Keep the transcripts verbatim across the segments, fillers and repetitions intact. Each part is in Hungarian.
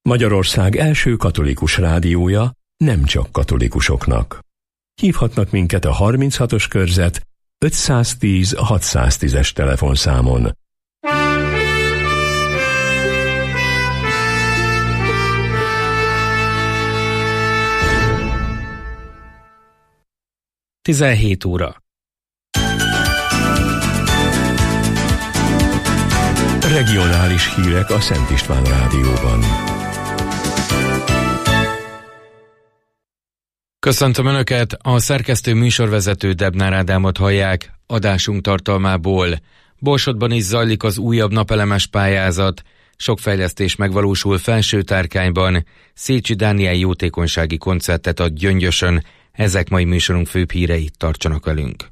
Magyarország első katolikus rádiója, nem csak katolikusoknak. Hívhatnak minket a harminchatos körzet ötszáztíz hatszáztízes telefonszámon. tizenhét óra. Regionális hírek a Szent István Rádióban. Köszöntöm Önöket, a szerkesztő műsorvezető Debnár Ádámot hallják. Adásunk tartalmából: Borsodban is zajlik az újabb napelemes pályázat, sok fejlesztés megvalósul Felső-Tárkányban, Szécsi Dániel jótékonysági koncertet ad Gyöngyösön. Ezek mai műsorunk főbb hírei, tartsanak velünk.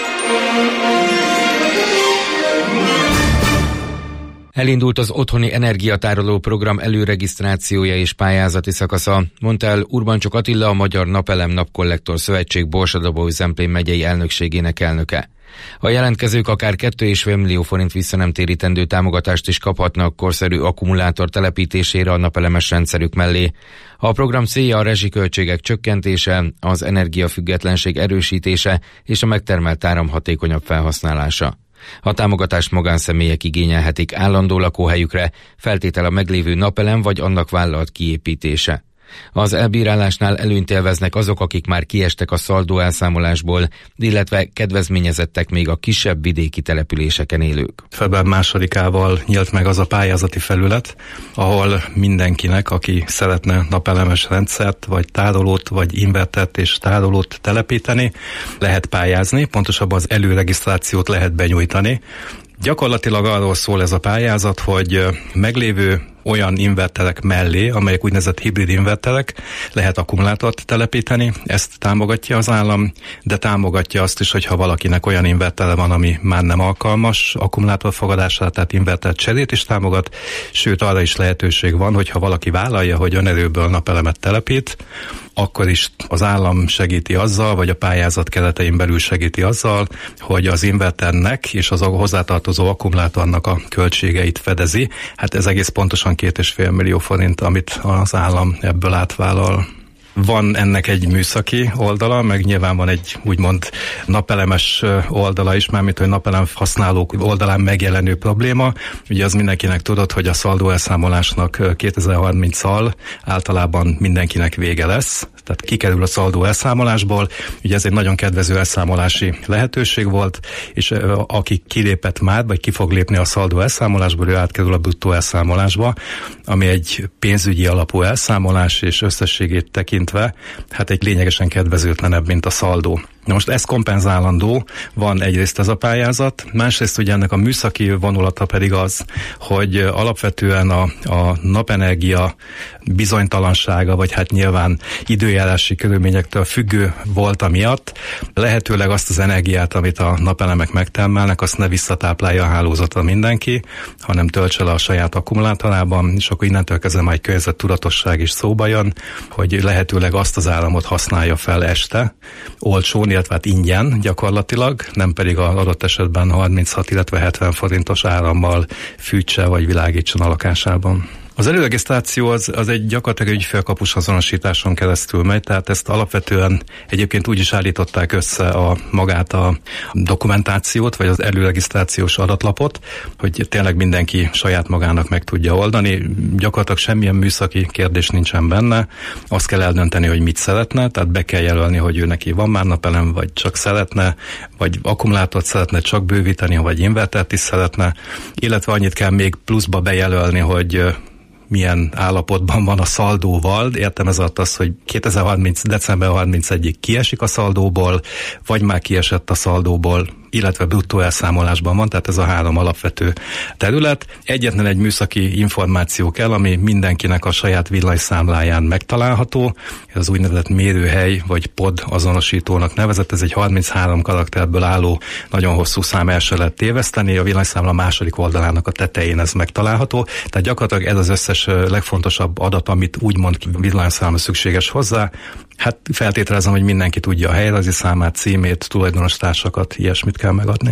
Elindult az otthoni energiatároló program előregisztrációja és pályázati szakasza, mondta el Urbancsok Attila, a Magyar Napelem Napkollektor Szövetség Borsod-Abaúj-Zemplén megyei elnökségének elnöke. A jelentkezők akár két egész öt millió forint visszanemtérítendő támogatást is kaphatnak korszerű akkumulátor telepítésére a napelemes rendszerük mellé. A program célja a rezsiköltségek csökkentése, az energiafüggetlenség erősítése és a megtermelt áram hatékonyabb felhasználása. A támogatást magánszemélyek igényelhetik állandó lakóhelyükre, feltétel a meglévő napelem vagy annak vállalt kiépítése. Az elbírálásnál előnyt élveznek azok, akik már kiestek a szaldó elszámolásból, illetve kedvezményezettek még a kisebb vidéki településeken élők. február másodikával nyílt meg az a pályázati felület, ahol mindenkinek, aki szeretne napelemes rendszert, vagy tárolót, vagy invertert és tárolót telepíteni, lehet pályázni, pontosabban az előregisztrációt lehet benyújtani. Gyakorlatilag arról szól ez a pályázat, hogy meglévő olyan inverterek mellé, amelyek úgynevezett hibrid inverterek, lehet akkumulátort telepíteni, ezt támogatja az állam, de támogatja azt is, hogyha valakinek olyan invertere van, ami már nem alkalmas akkumulátorfogadásra, tehát inverter cserét is támogat, sőt arra is lehetőség van, hogyha valaki vállalja, hogy önerőből napelemet telepít, akkor is az állam segíti azzal, vagy a pályázat keretein belül segíti azzal, hogy az inverternek és az hozzátartozó akkumulátornak a költségeit fedezi. Hát ez egész pontosan két és fél millió forint, amit az állam ebből átvállal. Van ennek egy műszaki oldala, meg nyilván van egy úgymond napelemes oldala is, mármint hogy napelem használók oldalán megjelenő probléma. Ugye az mindenkinek tudott, hogy a szaldó elszámolásnak kétezer-harminccal általában mindenkinek vége lesz, tehát kikerül a szaldó elszámolásból. Ugye ez egy nagyon kedvező elszámolási lehetőség volt, és aki kilépett már, vagy ki fog lépni a szaldó elszámolásból, ő átkerül a bruttó elszámolásba, ami egy pénzügyi alapú elszámolás, és összességét tekintve, hát egy lényegesen kedvezőtlenebb, mint a szaldó. Na most ez kompenzálandó, van egyrészt ez a pályázat, másrészt ugye ennek a műszaki vonulata pedig az, hogy alapvetően a, a napenergia bizonytalansága, vagy hát nyilván időjárási körülményektől függő volt amiatt, lehetőleg azt az energiát, amit a napelemek megtermelnek, azt ne visszatáplálja a hálózatra mindenki, hanem töltse le a saját akkumulátorában, és akkor innentől kezdve már egy környezettudatosság is szóba jön, hogy lehetőleg azt az áramot használja fel este, olcsón, illetve hát ingyen gyakorlatilag, nem pedig az adott esetben harminchat, illetve hetven forintos árammal fűtse vagy világítson a lakásában. Az előregisztráció az, az egy gyakorlatilag ügyfélkapus azonosításon keresztül megy, tehát ezt alapvetően egyébként úgy is állították össze a magát a dokumentációt, vagy az előregisztrációs adatlapot, hogy tényleg mindenki saját magának meg tudja oldani. Gyakorlatilag semmilyen műszaki kérdés nincsen benne. Azt kell eldönteni, hogy mit szeretne, tehát be kell jelölni, hogy ő neki van már napelem, vagy csak szeretne, vagy akkumulátort szeretne csak bővíteni, vagy invertert is szeretne, illetve annyit kell még pluszba bejelölni, hogy milyen állapotban van a szaldóval. Értem ez alatt az, hogy kétezer-harminc. december harmincegyedikéig kiesik a szaldóból, vagy már kiesett a szaldóból, illetve bruttó elszámolásban van, tehát ez a három alapvető terület. Egyetlen egy műszaki információ kell, ami mindenkinek a saját villanyszámláján megtalálható. Ez az úgynevezett mérőhely, vagy pod azonosítónak nevezett. Ez egy harminchárom karakterből álló, nagyon hosszú szám, el se lehet téveszteni. A villanyszámla második oldalának a tetején ez megtalálható. Tehát gyakorlatilag ez az összes legfontosabb adat, amit úgymond villanyszámla szükséges hozzá. Hát feltételezem, hogy mindenki tudja a helyrajzi számát, címét, tulajdonos társakat, ilyesmit kell megadni.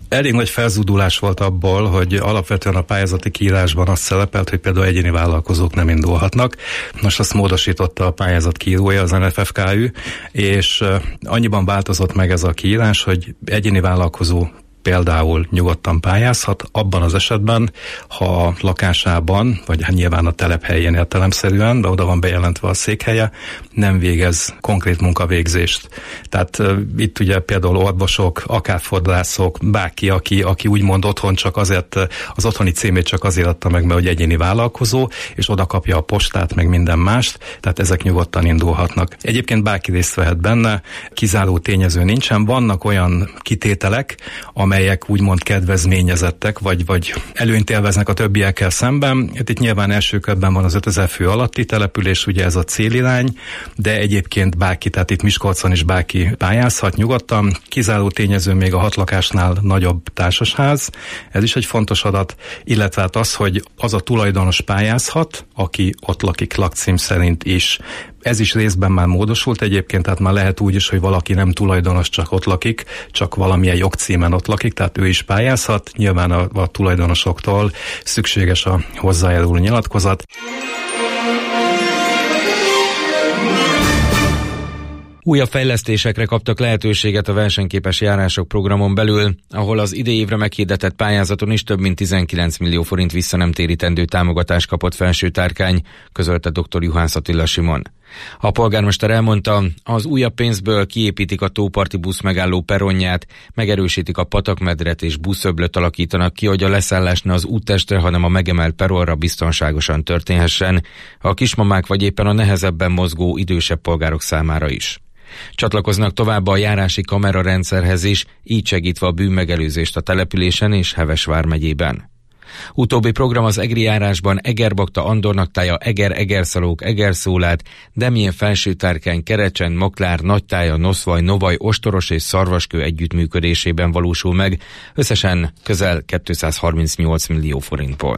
Elég nagy felzúdulás volt abból, hogy alapvetően a pályázati kiírásban azt szerepelt, hogy például egyéni vállalkozók nem indulhatnak. Most azt módosította a pályázat kiírója, az en ef ef ká ü, és annyiban változott meg ez a kiírás, hogy egyéni vállalkozó például nyugodtan pályázhat, abban az esetben, ha a lakásában, vagy hát nyilván a telephelyén értelemszerűen, de oda van bejelentve a székhelye, nem végez konkrét munkavégzést. Tehát uh, itt ugye például orvosok, akár fodrászok, bárki, aki, aki úgymond otthon csak azért, az otthoni címét csak azért adta meg, mert hogy egyéni vállalkozó, és oda kapja a postát, meg minden mást, tehát ezek nyugodtan indulhatnak. Egyébként bárki részt vehet benne, kizáró tényező nincsen, vannak olyan kitételek, amelyek úgymond kedvezményezettek, vagy, vagy előnyt élveznek a többiekkel szemben. Itt nyilván első körben van az ötezer fő alatti település, ugye ez a célirány, de egyébként bárki, tehát itt Miskolcon is bárki pályázhat nyugodtan. Kizáró tényező még a hat lakásnál nagyobb társasház, ez is egy fontos adat, illetve hát az, hogy az a tulajdonos pályázhat, aki ott lakik lakcím szerint is. Ez is részben már módosult egyébként, tehát már lehet úgy is, hogy valaki nem tulajdonos, csak ott lakik, csak valamilyen jogcímen ott lakik, tehát ő is pályázhat. Nyilván a, a tulajdonosoktól szükséges a hozzájáruló nyilatkozat. Újabb fejlesztésekre kaptak lehetőséget a versenyképes járások programon belül, ahol az idei évre meghirdetett pályázaton is több mint tizenkilenc millió forint visszanemtérítendő támogatást kapott felső tárkány, közölte dr. Juhász Attila Simon. A polgármester elmondta, az újabb pénzből kiépítik a tóparti buszmegálló perronját, megerősítik a patakmedret és buszöblöt alakítanak ki, hogy a leszállás ne az úttestre, hanem a megemelt perronra biztonságosan történhessen, a kismamák vagy éppen a nehezebben mozgó idősebb polgárok számára is. Csatlakoznak tovább a járási kamerarendszerhez is, így segítve a bűnmegelőzést a településen és Heves vármegyében. Utóbbi program az egri járásban Egerbakta, Andornaktája, Eger, Egerszalók, Egerszólát, Demjén, Felsőtárkány, Kerecsen, Moklár, Nagytája, Noszvaj, Novaj, Ostoros és Szarvaskő együttműködésében valósul meg, összesen közel kétszázharmincnyolc millió forintból.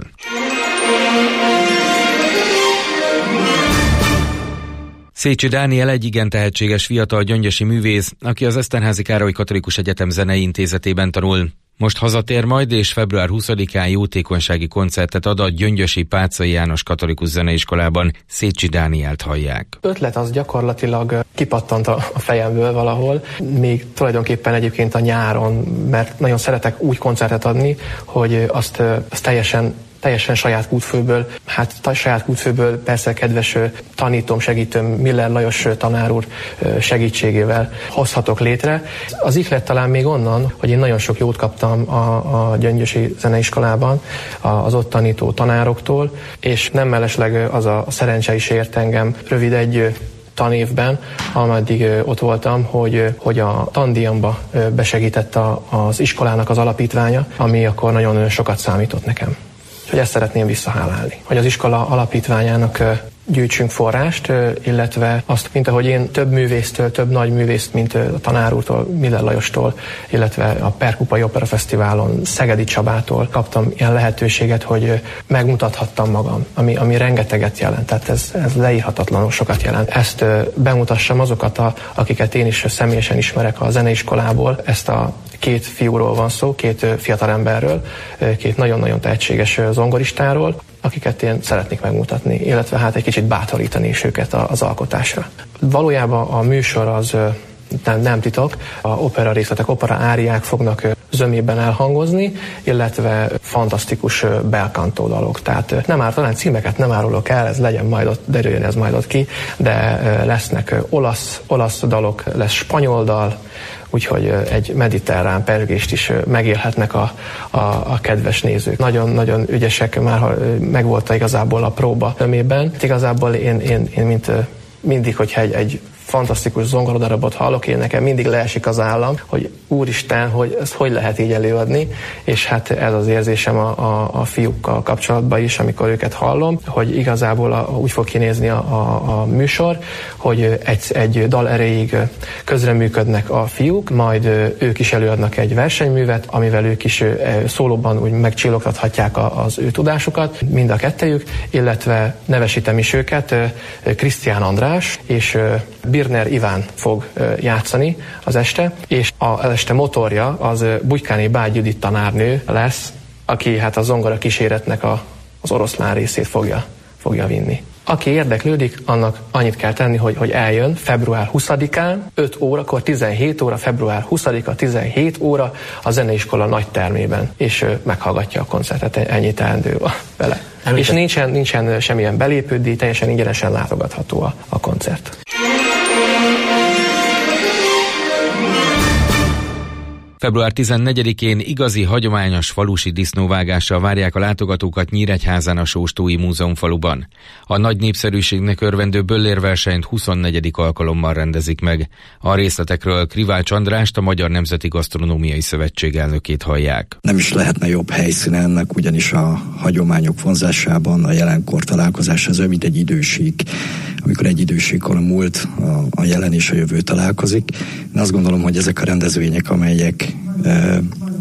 Szécsi Dániel egy igen tehetséges fiatal gyöngyösi művész, aki az Eszterházy Károly Katolikus Egyetem Zenei Intézetében tanul. Most hazatér majd, és február huszadikán jótékonysági koncertet ad a Gyöngyösi Páczai János Katolikus Zeneiskolában. Szécsi Dánielt hallják. Ötlet az gyakorlatilag kipattant a fejemből valahol, még tulajdonképpen egyébként a nyáron, mert nagyon szeretek úgy koncertet adni, hogy azt, azt teljesen teljesen saját kútfőből, hát saját kútfőből persze kedves tanítom, segítőm Miller Lajos tanár úr segítségével hozhatok létre. Az ihlet talán még onnan, hogy én nagyon sok jót kaptam a, a Gyöngyösi Zeneiskolában az ott tanító tanároktól, és nem mellesleg az a szerencse is ért engem rövid egy tanévben, ameddig ott voltam, hogy, hogy a tandíjamba besegített a, az iskolának az alapítványa, ami akkor nagyon sokat számított nekem. Hogy ezt szeretném visszahálálni. Hogy az iskola alapítványának gyűjtsünk forrást, illetve azt, mint ahogy én több művésztől, több nagy művészt, mint a tanár úrtól, Miller Lajostól, illetve a Perkupai Opera Fesztiválon Szegedi Csabától kaptam ilyen lehetőséget, hogy megmutathattam magam, ami, ami rengeteget jelent, tehát ez, ez leírhatatlanul sokat jelent. Ezt bemutassam azokat, a, akiket én is személyesen ismerek a zeneiskolából, ezt a két fiúról van szó, két fiatalemberről, két nagyon-nagyon tehetséges zongoristáról, akiket én szeretnék megmutatni, illetve hát egy kicsit bátorítani is őket az alkotásra. Valójában a műsor az nem, nem titok, a opera részletek, opera áriák fognak zömében elhangozni, illetve fantasztikus belkantó dalok. Tehát nem áll, talán címeket nem árulok el, ez legyen majd ott, derüljön ez majd ott ki, de lesznek olasz, olasz dalok, lesz spanyol dal, úgyhogy egy mediterrán pergést is megélhetnek a, a, a kedves nézők. Nagyon-nagyon ügyesek, már megvolt igazából a próba tömében. Igazából én, én, én mint mindig, hogyha egy, egy fantasztikus zongoradarabot hallok, én nekem mindig leesik az állam, hogy úristen, hogy ezt hogy lehet így előadni, és hát ez az érzésem a, a, a fiúkkal kapcsolatban is, amikor őket hallom, hogy igazából a, úgy fog kinézni a, a, a műsor, hogy egy, egy dal erejéig közreműködnek a fiúk, majd ők is előadnak egy versenyművet, amivel ők is szólóban úgy megcsillogtathatják az ő tudásukat, mind a kettejük, illetve nevesítem is őket, Krisztián András és Pirner Iván fog játszani az este, és az este motorja az Bugykáné Bágy Judit tanárnő lesz, aki hát a zongora kíséretnek a, az oroszlán részét fogja, fogja vinni. Aki érdeklődik, annak annyit kell tenni, hogy, hogy eljön február huszadikán, öt órakor, tizenhét óra, február huszadika, tizenhét óra a zeneiskola nagy termében, és meghallgatja a koncertet, ennyi teendő vele. És nincsen, nincsen semmilyen belépődíj, teljesen ingyenesen látogatható a, a koncert. február tizennegyedikén igazi hagyományos falusi disznóvágással várják a látogatókat Nyíregyházán a Sóstói Múzeumfaluban. A nagy népszerűségnek örvendő böllérversenyt huszonnegyedik alkalommal rendezik meg. A részletekről Krivács Andrást, a Magyar Nemzeti Gasztronómiai Szövetség elnökét hallják. Nem is lehetne jobb helyszíne ennek, ugyanis a hagyományok vonzásában a jelenkor találkozás az olyan, mint egy idősík, amikor egy idősíkon a múlt, a, a jelen és a jövő találkozik. Én azt gondolom, hogy ezek a rendezvények, amelyek e,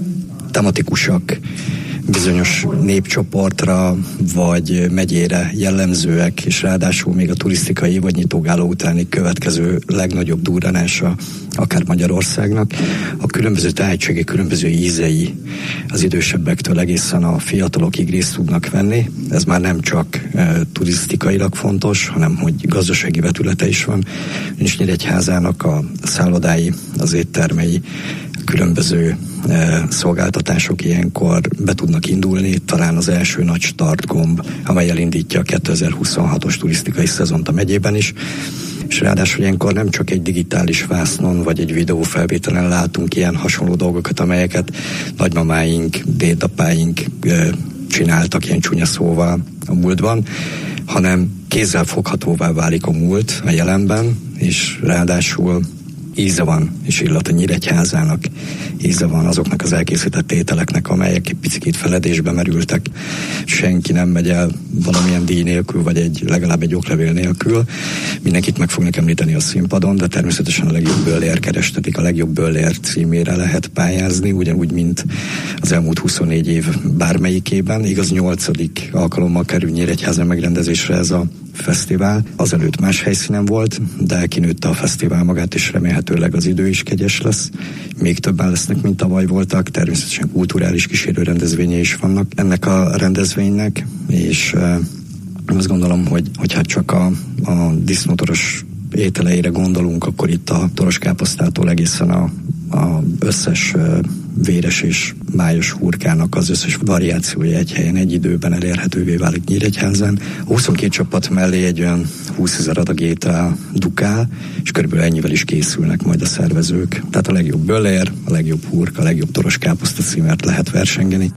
tematikusak, bizonyos népcsoportra vagy megyére jellemzőek, és ráadásul még a turisztikai évadnyitógáló utáni következő legnagyobb durranása akár Magyarországnak, a különböző tehetségi, különböző ízei az idősebbektől egészen a fiatalokig részt tudnak venni. Ez már nem csak e, turisztikailag fontos, hanem hogy gazdasági vetülete is van. És Nyíregyházának a szállodái, az éttermei, különböző e, szolgáltatások ilyenkor be tudnak indulni, talán az első nagy startgomb, amely elindítja a kétezer-huszonhatos turisztikai szezont a megyében is, és ráadásul ilyenkor nem csak egy digitális vásznon vagy egy videófelvételen látunk ilyen hasonló dolgokat, amelyeket nagymamáink, dédapáink e, csináltak ilyen csúnya szóval a múltban, hanem kézzel foghatóvá válik a múlt a jelenben, és ráadásul íze van, és illata Nyíregyházának, íze van azoknak az elkészített ételeknek, amelyek egy picit feledésbe merültek. Senki nem megy el valamilyen díj nélkül, vagy egy, legalább egy oklevél nélkül. Mindenkit meg fognak említeni a színpadon, de természetesen a legjobb böllér kerestetik, a legjobb böllér címére lehet pályázni, ugyanúgy, mint az elmúlt huszonnégy év bármelyikében. Igaz, nyolcadik alkalommal kerül Nyíregyházán megrendezésre ez a fesztivál. Azelőtt más helyszínen volt, de kinőtte a fesztivál magát, és remélhetőleg az idő is kegyes lesz. Még többen lesznek, mint tavaly voltak. Természetesen kulturális kísérő rendezvényei is vannak ennek a rendezvénynek, és uh, azt gondolom, hogy, hogy hát csak a, a disznótoros ételeire gondolunk, akkor itt a toroskáposztától egészen a, a összes uh, véres és májos hurkának az összes variációja egy helyen, egy időben elérhetővé válik Nyíregyházán. A huszonkét csapat mellé egy olyan húszezer adag étel dukál, és körülbelül ennyivel is készülnek majd a szervezők. Tehát a legjobb böllér, a legjobb hurka, a legjobb toroskáposzta címert lehet versengeni.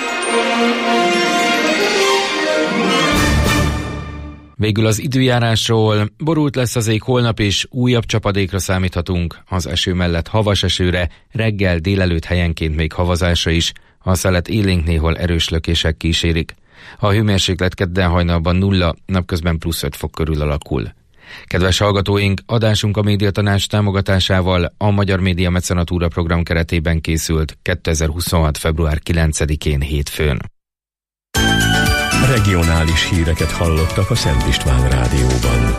Végül az időjárásról: borult lesz az ég holnap is, újabb csapadékra számíthatunk, az eső mellett havas esőre, reggel délelőtt helyenként még havazásra is, a szelet élénk néhol erős lökések kísérik. A hőmérséklet kedden hajnalban nulla, napközben plusz öt fok körül alakul. Kedves hallgatóink, adásunk a Médiatanács támogatásával a Magyar Média Mecenatúra program keretében készült kétezer-huszonhat. február kilencedikén hétfőn. Regionális híreket hallottak a Szent István Rádióban.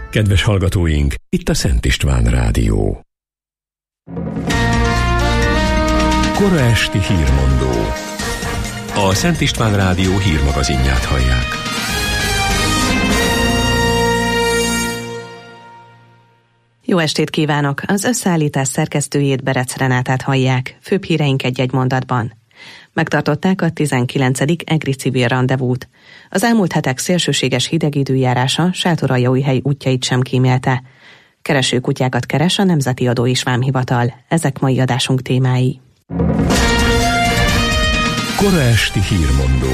Kedves hallgatóink, itt a Szent István Rádió. Kora esti hírmondó. A Szent István Rádió hírmagazinját hallják. Jó estét kívánok! Az összeállítás szerkesztőjét, Berec Renátát hallják. Főbb híreink egy-egy mondatban. Megtartották a tizenkilencedik egri civil randevút. Az elmúlt hetek szélsőséges hideg időjárása Sátoraljaújhely útjait sem kímélte. Keresőkutyákat keres a Nemzeti Adó és Vámhivatal. Ezek mai adásunk témái. Kora esti hírmondó.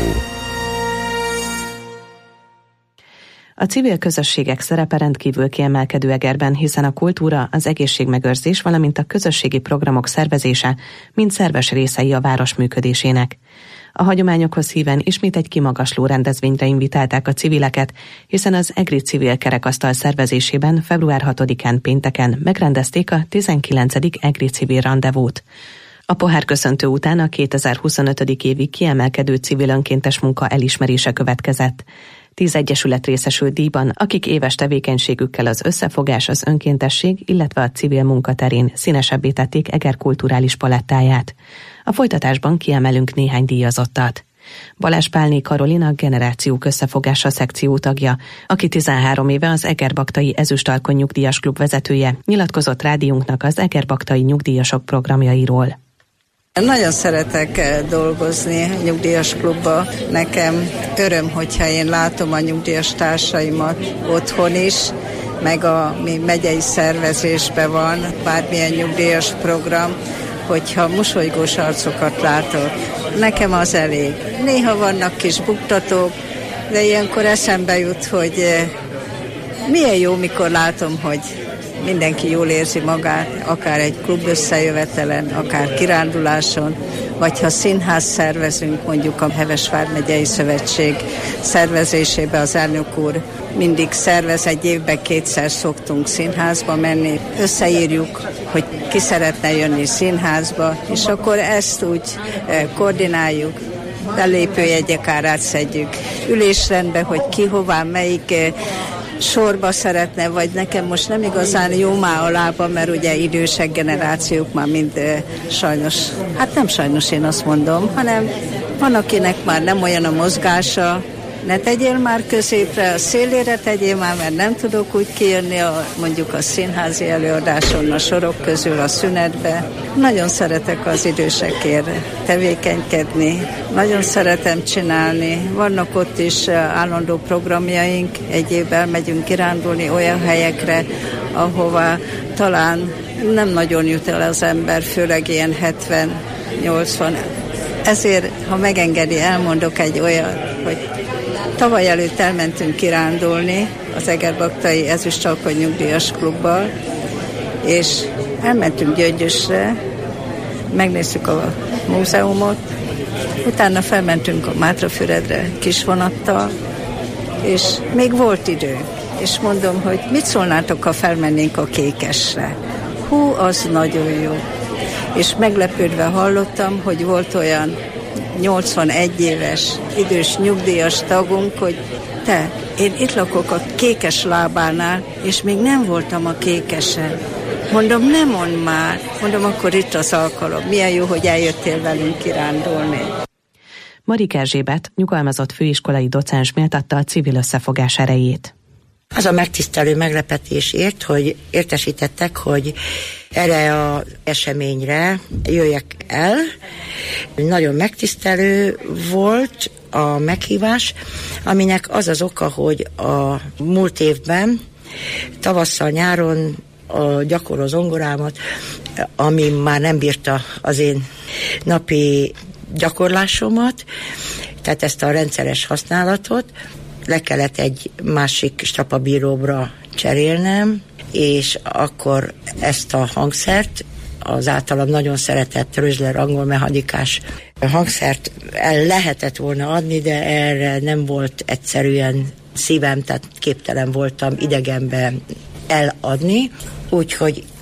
A civil közösségek szerepe rendkívül kiemelkedő Egerben, hiszen a kultúra, az egészségmegőrzés, valamint a közösségi programok szervezése mind szerves részei a város működésének. A hagyományokhoz híven ismét egy kimagasló rendezvényre invitálták a civileket, hiszen az egri civil kerekasztal szervezésében február hatodikán pénteken megrendezték a tizenkilencedik egri civil randevút. A pohárköszöntő után a kétezer-huszonötödik évi kiemelkedő civil önkéntes munka elismerése következett. Tíz egyesület részesült díjban, akik éves tevékenységükkel az összefogás, az önkéntesség, illetve a civil munka terén színesebbé tették Eger kulturális palettáját. A folytatásban kiemelünk néhány díjazottat. Balázs Pálné Karolina Generációk Összefogása szekció tagja, aki tizenhárom éve az Egerbaktai Ezüstalkony Nyugdíjas Klub vezetője, nyilatkozott rádiónknak az Egerbaktai nyugdíjasok programjairól. Nagyon szeretek dolgozni a nyugdíjas klubba. Nekem öröm, hogyha én látom a nyugdíjas társaimat otthon is, meg a mi megyei szervezésben van bármilyen nyugdíjas program, hogyha mosolygós arcokat látok. Nekem az elég. Néha vannak kis buktatók, de ilyenkor eszembe jut, hogy milyen jó, mikor látom, hogy mindenki jól érzi magát, akár egy klub összejövetelen, akár kiránduláson, vagy ha színház szervezünk, mondjuk a Heves Vármegyei Szövetség szervezésébe az elnök úr mindig szervez, egy évben kétszer szoktunk színházba menni, összeírjuk, hogy ki szeretne jönni színházba, és akkor ezt úgy koordináljuk, belépőjegyek árát szedjük ülésrendbe, hogy ki hová, melyik sorba szeretne, vagy nekem most nem igazán jó már a lába, mert ugye idősek generációk már mind e, sajnos, hát nem sajnos én azt mondom, hanem van, akinek már nem olyan a mozgása, ne tegyél már középre, a szélére tegyél már, mert nem tudok úgy kijönni a, mondjuk a színházi előadáson, a sorok közül a szünetbe. Nagyon szeretek az idősekért tevékenykedni, nagyon szeretem csinálni. Vannak ott is állandó programjaink, egy évben megyünk kirándulni olyan helyekre, ahova talán nem nagyon jut el az ember, főleg ilyen hetven-nyolcvan. Ezért, ha megengedi, elmondok egy olyan, hogy tavaly előtt elmentünk kirándulni az Egerbaktai Ezüstalkony Nyugdíjas Klubbal, és elmentünk Gyöngyösre, megnéztük a múzeumot, utána felmentünk a Mátrafüredre kisvonattal, és még volt idő. És mondom, hogy mit szólnátok, ha felmennénk a Kékesre? Hú, az nagyon jó. És meglepődve hallottam, hogy volt olyan nyolcvanegy éves idős nyugdíjas tagunk, hogy te, én itt lakok a Kékes lábánál, és még nem voltam a Kékesen. Mondom, nem mondd már. Mondom, akkor itt az alkalom. Milyen jó, hogy eljöttél velünk kirándulni. Marik Erzsébet, nyugalmazott főiskolai docens méltatta a civil összefogás erejét. Az a megtisztelő meglepetés ért, hogy értesítettek, hogy erre az eseményre jöjjek el. Nagyon megtisztelő volt a meghívás, aminek az az oka, hogy a múlt évben, tavasszal, nyáron a gyakorló zongorámat, ami már nem bírta az én napi gyakorlásomat, tehát ezt a rendszeres használatot, le kellett egy másik strapabíróbra cserélnem, és akkor ezt a hangszert, az általam nagyon szeretett Rösler angol mechanikás hangszert el lehetett volna adni, de erre nem volt egyszerűen szívem, tehát képtelen voltam idegenbe eladni, úgyhogy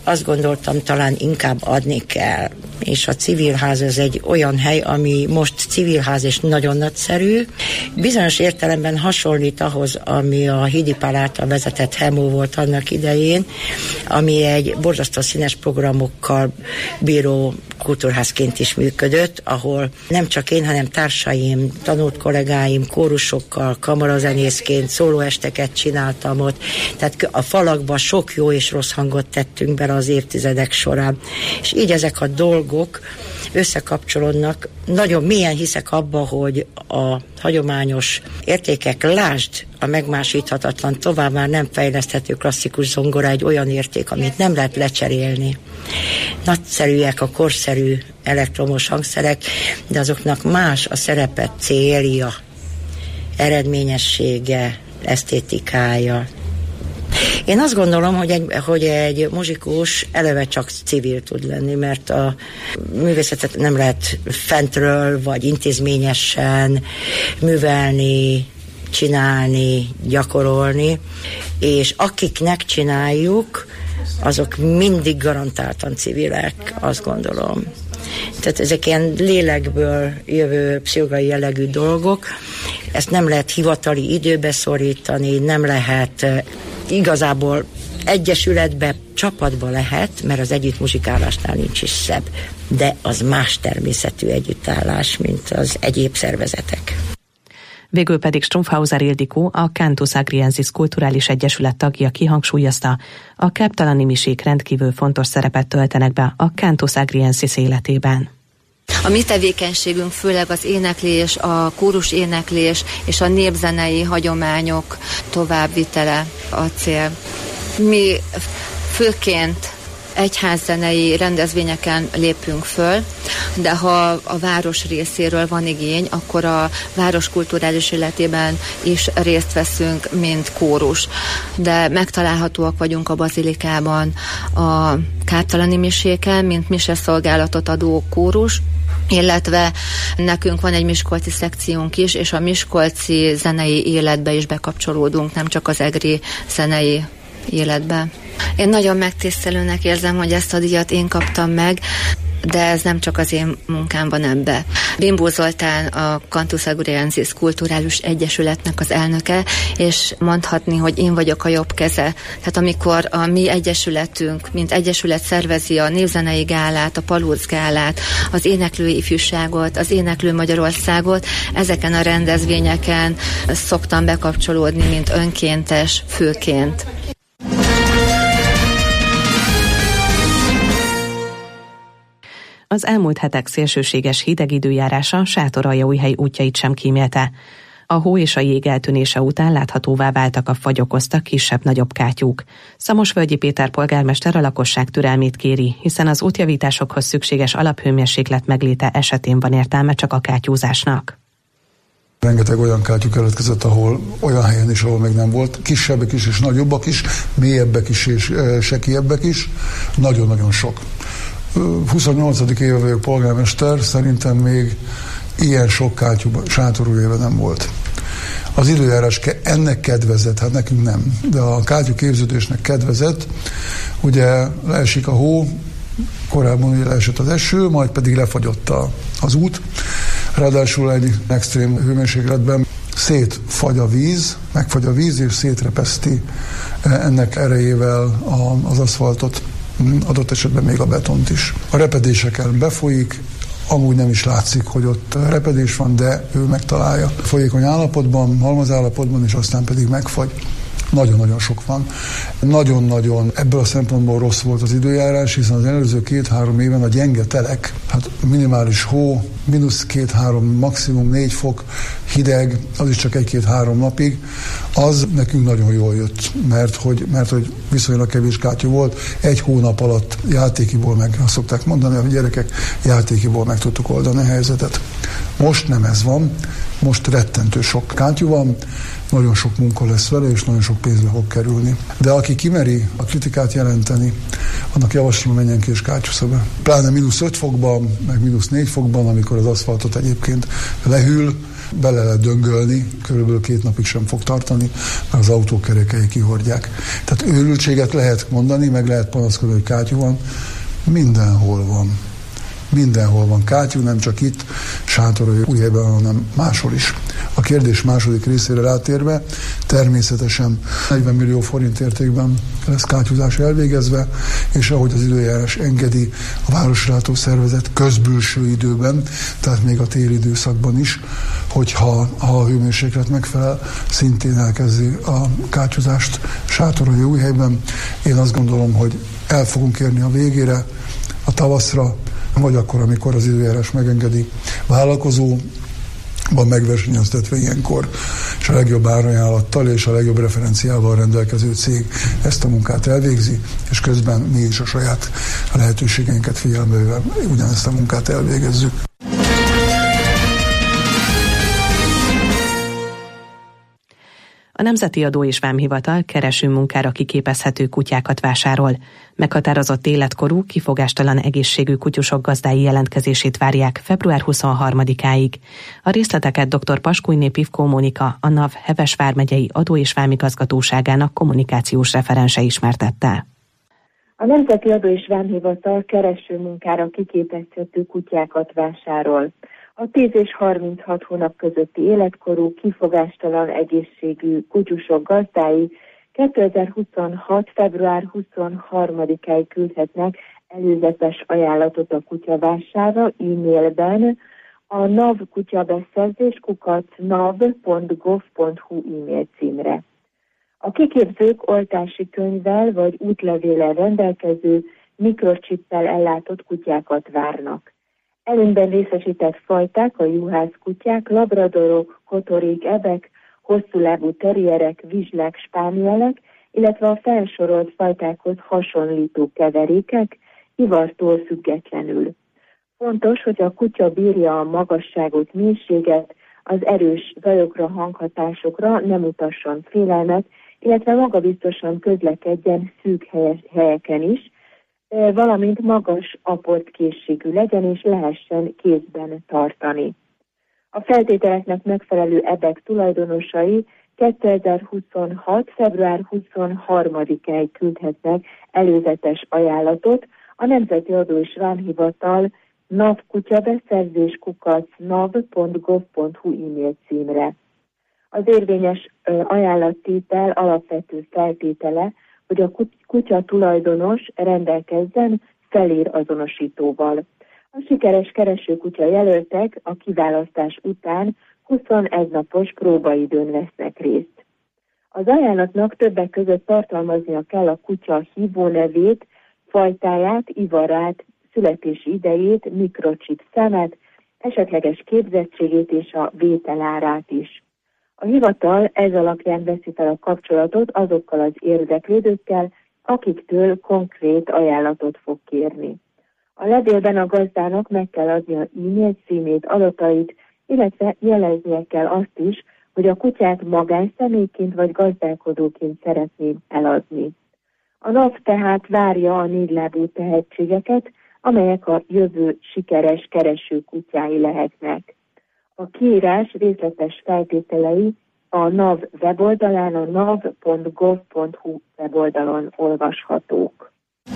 azt gondoltam, talán inkább adni kell. És a civilház ez egy olyan hely, ami most civilház és nagyon nagyszerű. Bizonyos értelemben hasonlít ahhoz, ami a Hidi Pál által vezetett Hemó volt annak idején, ami egy borzasztó színes programokkal bíró kultúrházként is működött, ahol nem csak én, hanem társaim, tanult kollégáim, kórusokkal, kamarazenészként szólóesteket csináltam ott. Tehát a falakba sok jó és rossz hangot tettünk bele az évtizedek során. És így ezek a dolgok összekapcsolódnak. Nagyon mélyen hiszek abba, hogy a hagyományos értékek, lásd a megmásíthatatlan, tovább már nem fejleszthető klasszikus zongora egy olyan érték, amit nem lehet lecserélni. Nagyszerűek a korszerű elektromos hangszerek, de azoknak más a szerepe, célja, eredményessége, esztétikája. Én azt gondolom, hogy egy, hogy egy muzsikus eleve csak civil tud lenni, mert a művészetet nem lehet fentről vagy intézményesen művelni, csinálni, gyakorolni, és akiknek csináljuk, azok mindig garantáltan civilek, azt gondolom. Tehát ezek ilyen lélekből jövő pszichológiai jellegű dolgok, ezt nem lehet hivatali időbe szorítani, nem lehet igazából egyesületbe, csapatba lehet, mert az együttmuzsikálásnál nincs is szebb, de az más természetű együttállás, mint az egyéb szervezetek. Végül pedig Strumpfhauser Ildikó, a Cantus Agriensis Kulturális Egyesület tagja kihangsúlyozta, a káptalani misék rendkívül fontos szerepet töltenek be a Cantus Agriensis életében. A mi tevékenységünk főleg az éneklés, a kórus éneklés és a népzenei hagyományok továbbvitele a cél. Mi főként egyházzenei rendezvényeken lépünk föl, de ha a város részéről van igény, akkor a város kulturális életében is részt veszünk, mint kórus. De megtalálhatóak vagyunk a bazilikában a káptalani miséken, mint miseszolgálatot adó kórus, illetve nekünk van egy miskolci szekciónk is, és a miskolci zenei életbe is bekapcsolódunk, nem csak az egri zenei életbe. Én nagyon megtisztelőnek érzem, hogy ezt a díjat én kaptam meg, de ez nem csak az én munkámban ebbe. Bimbó Zoltán a Cantus Agriensis Kulturális Egyesületnek az elnöke, és mondhatni, hogy én vagyok a jobb keze. Tehát amikor a mi egyesületünk, mint egyesület szervezi a népzenei gálát, a Palóc gálát, az éneklői ifjúságot, az éneklő Magyarországot, ezeken a rendezvényeken szoktam bekapcsolódni, mint önkéntes főként. Az elmúlt hetek szélsőséges hideg időjárása Sátoraljaújhely útjait sem kímélte. A hó és a jég eltűnése után láthatóvá váltak a fagy okozta kisebb-nagyobb kátyúk. Szamosvölgyi Péter polgármester a lakosság türelmét kéri, hiszen az útjavításokhoz szükséges alaphőmérséklet megléte esetén van értelme csak a kátyúzásnak. Rengeteg olyan kátyú keletkezett, ahol olyan helyen is, ahol még nem volt. Kisebbek is és nagyobbak is, mélyebbek is és e, sekélyebbek is. Nagyon-nagyon sok. huszonnyolcadik éve vagyok polgármester, szerintem még ilyen sok kátyú Sátorújhelyben nem volt. Az időjárás ennek kedvezett, hát nekünk nem, de a kátyú képződésnek kedvezett. Ugye leesik a hó, korábban ugye leesett az eső, majd pedig lefagyott a, az út. Ráadásul egy extrém hőmérsékletben szétfagy a víz, megfagy a víz, és szétrepeszti ennek erejével az aszfaltot, adott esetben még a betont is. A repedéseken befolyik, amúgy nem is látszik, hogy ott repedés van, de ő megtalálja. Folyékony állapotban, halmaz állapotban, és aztán pedig megfagy. Nagyon-nagyon sok van. Nagyon-nagyon ebből a szempontból rossz volt az időjárás, hiszen az előző két-három éven a gyenge telek, hát minimális hó, mínusz két-három, maximum négy fok, hideg, az is csak egy-két-három napig, az nekünk nagyon jól jött, mert hogy, mert hogy viszonylag kevés kátyú volt, egy hónap alatt játékiból meg, azt szokták mondani, hogy gyerekek, játékiból meg tudtuk oldani a helyzetet. Most nem ez van, most rettentő sok kátyú van, nagyon sok munka lesz vele, és nagyon sok pénzbe fog kerülni. De aki kimeri a kritikát jelenteni, annak javaslom, menjen ki és kátyúsza be. Pláne mínusz öt fokban, meg mínusz négy fokban, amikor az aszfaltot egyébként lehűl, bele lehet döngölni, körülbelül két napig sem fog tartani, mert az autókerekei kihordják. Tehát őrültséget lehet mondani, meg lehet panaszkodni, hogy kátyú van. Mindenhol van. Mindenhol van kátyú, nem csak itt, Sátoraljaújhelyben, hanem máshol is. A kérdés második részére rátérve, természetesen negyven millió forint értékben lesz kátyúzás elvégezve, és ahogy az időjárás engedi, a Városrátó Szervezet közbülső időben, tehát még a téli időszakban is, hogyha ha a hőmérséklet megfelel, szintén elkezdi a kátyúzást Sátoraljaújhelyben. Én azt gondolom, hogy el fogunk érni a végére, a tavaszra, vagy akkor, amikor az időjárás megengedi, vállalkozóban megversenyeztetve ilyenkor, és a legjobb árajánlattal és a legjobb referenciával rendelkező cég ezt a munkát elvégzi, és közben mi is a saját lehetőségeinket figyelembe véve ugyanezt a munkát elvégezzük. A Nemzeti Adó és Vámhivatal kereső munkára kiképezhető kutyákat vásárol. Meghatározott életkorú, kifogástalan egészségű kutyusok gazdái jelentkezését várják február huszonharmadikáig. A részleteket dr. Paskújné Pivkó Mónika, a NAV Heves vármegyei Adó és Vámigazgatóságának kommunikációs referense ismertette. A Nemzeti Adó és Vámhivatal kereső munkára kiképezhető kutyákat vásárol. A tíz és harminchat hónap közötti életkorú, kifogástalan egészségű kutyusok gazdái kétezer-huszonhat. február huszonharmadikáig küldhetnek előzetes ajánlatot a kutyavásárra e-mailben a navkutyabeszerzés kukac nav pont gov pont hu e-mail címre. A kiképzők oltási könyvvel vagy útlevéllel rendelkező mikrochippel ellátott kutyákat várnak. Előnyben részesített fajták a juhász kutyák, labradorok, kotorik, ebek, hosszúlábú terrierek, vizslák, spánielek, illetve a felsorolt fajtákhoz hasonlító keverékek, ivartól függetlenül. Fontos, hogy a kutya bírja a magasságot, mélységet, az erős zajokra, hanghatásokra nem mutasson félelmet, illetve magabiztosan közlekedjen szűk helyeken is, valamint magas aportkészségű legyen és lehessen kézben tartani. A feltételeknek megfelelő ebek tulajdonosai kétezer-huszonhat. február huszonharmadikáig küldhetnek előzetes ajánlatot a Nemzeti Adó és Vámhivatal navkutyabeszerzés kukac nav pont gov pont hu e-mail címre. Az érvényes ajánlattétel alapvető feltétele, hogy a kutya tulajdonos rendelkezzen felér azonosítóval. A sikeres keresőkutya jelöltek a kiválasztás után huszonegy napos próbaidőn vesznek részt. Az ajánlatnak többek között tartalmaznia kell a kutya hívónevét, fajtáját, ivarát, születési idejét, mikrochip számát, esetleges képzettségét és a vételárát is. A hivatal ez alapján veszi fel a kapcsolatot azokkal az érdeklődőkkel, akiktől konkrét ajánlatot fog kérni. A levélben a gazdának meg kell adnia e-mail címét, adatait, illetve jeleznie kell azt is, hogy a kutyát magánszemélyként vagy gazdálkodóként szeretné eladni. A NAV tehát várja a négylábú tehetségeket, amelyek a jövő sikeres kereső kutyái lehetnek. A kiírás részletes feltételei a NAV weboldalán, a nav pont gov pont hu weboldalon olvashatók.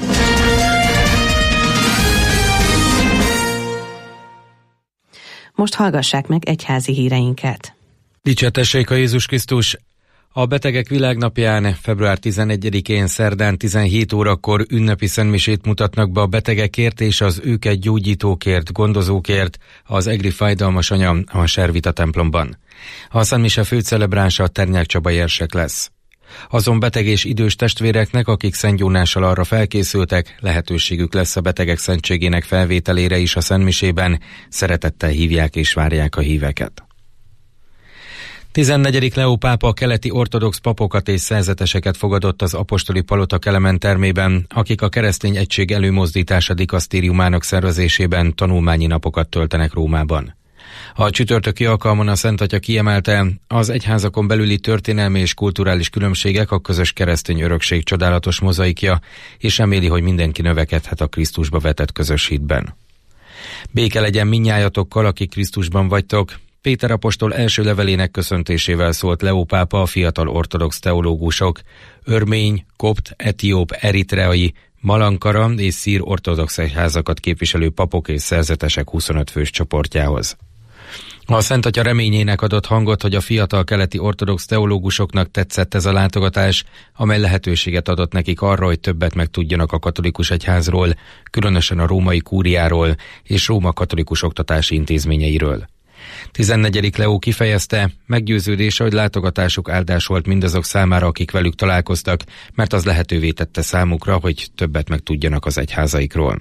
Most hallgassák meg egyházi híreinket. Dicsértessék a Jézus Krisztus! A Betegek Világnapján február tizenegyedikén szerdán tizenhét órakor ünnepi szentmisét mutatnak be a betegekért és az őket gyógyítókért, gondozókért az Egri Fájdalmas Anya a Servita templomban. A szentmise főcelebránsa Ternyák Csaba érsek lesz. Azon beteg és idős testvéreknek, akik szentgyónással arra felkészültek, lehetőségük lesz a betegek szentségének felvételére is a szentmisében, szeretettel hívják és várják a híveket. tizennegyedik Leó pápa keleti ortodox papokat és szerzeteseket fogadott az apostoli palota Kelemen termében, akik a keresztény egység előmozdítása dikasztériumának szervezésében tanulmányi napokat töltenek Rómában. A csütörtöki alkalmon a Szent Atya kiemelte, az egyházakon belüli történelmi és kulturális különbségek a közös keresztény örökség csodálatos mozaikja, és reméli, hogy mindenki növekedhet a Krisztusba vetett közös hitben. Béke legyen mindnyájatokkal, akik Krisztusban vagytok. Péter apostol első levelének köszöntésével szólt Leó pápa a fiatal ortodox teológusok, örmény, kopt, etióp, eritreai, malankara és szír ortodox egyházakat képviselő papok és szerzetesek huszonöt fős csoportjához. A Szent Atya reményének adott hangot, hogy a fiatal keleti ortodox teológusoknak tetszett ez a látogatás, amely lehetőséget adott nekik arra, hogy többet megtudjanak a katolikus egyházról, különösen a római kúriáról és Róma katolikus oktatási intézményeiről. tizennegyedik Leó kifejezte, meggyőződése, hogy látogatásuk áldás volt mindazok számára, akik velük találkoztak, mert az lehetővé tette számukra, hogy többet megtudjanak az egyházaikról.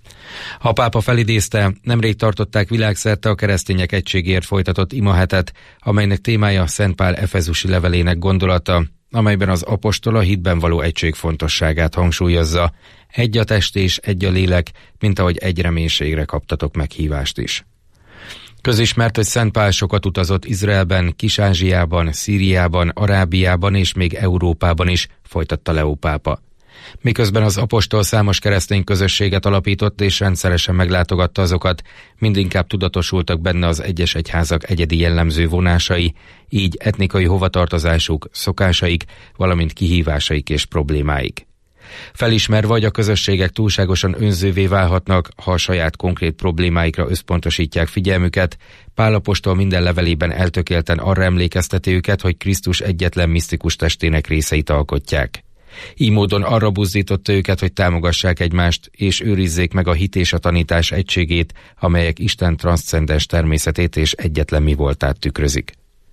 A pápa felidézte, nemrég tartották világszerte a keresztények egységért folytatott imahetet, amelynek témája Szent Pál efezusi levelének gondolata, amelyben az apostol a hitben való egység fontosságát hangsúlyozza, egy a test és egy a lélek, mint ahogy egy reménységre kaptatok meghívást is. Közismert, hogy Szent Pál sokat utazott Izraelben, Kis-Ázsiában, Szíriában, Arábiában és még Európában is, folytatta Leó pápa. Miközben az apostol számos keresztény közösséget alapított és rendszeresen meglátogatta azokat, mindinkább tudatosultak benne az egyes egyházak egyedi jellemző vonásai, így etnikai hovatartozásuk, szokásaik, valamint kihívásaik és problémáik. Felismerve, hogy a közösségek túlságosan önzővé válhatnak, ha a saját konkrét problémáikra összpontosítják figyelmüket, Pál apostol minden levelében eltökélten arra emlékezteti őket, hogy Krisztus egyetlen misztikus testének részeit alkotják. Így módon arra buzdította őket, hogy támogassák egymást, és őrizzék meg a hit és a tanítás egységét, amelyek Isten transzcendens természetét és egyetlen mi voltát tükrözik.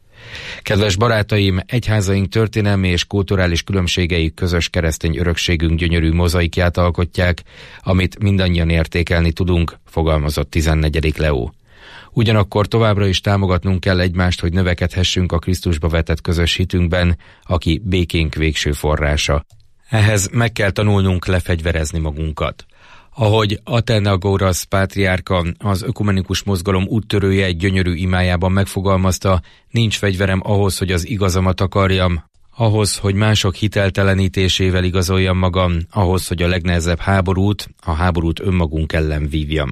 Kedves barátaim, egyházaink történelmi és kulturális különbségei közös keresztény örökségünk gyönyörű mozaikját alkotják, amit mindannyian értékelni tudunk, fogalmazott tizennegyedik Leó. Ugyanakkor továbbra is támogatnunk kell egymást, hogy növekedhessünk a Krisztusba vetett közös hitünkben, aki békénk végső forrása. Ehhez meg kell tanulnunk lefegyverezni magunkat. Ahogy Athenagoras pátriárka, az ökumenikus mozgalom úttörője egy gyönyörű imájában megfogalmazta, nincs fegyverem ahhoz, hogy az igazamat akarjam, ahhoz, hogy mások hiteltelenítésével igazoljam magam, ahhoz, hogy a legnehezebb háborút, a háborút önmagunk ellen vívjam.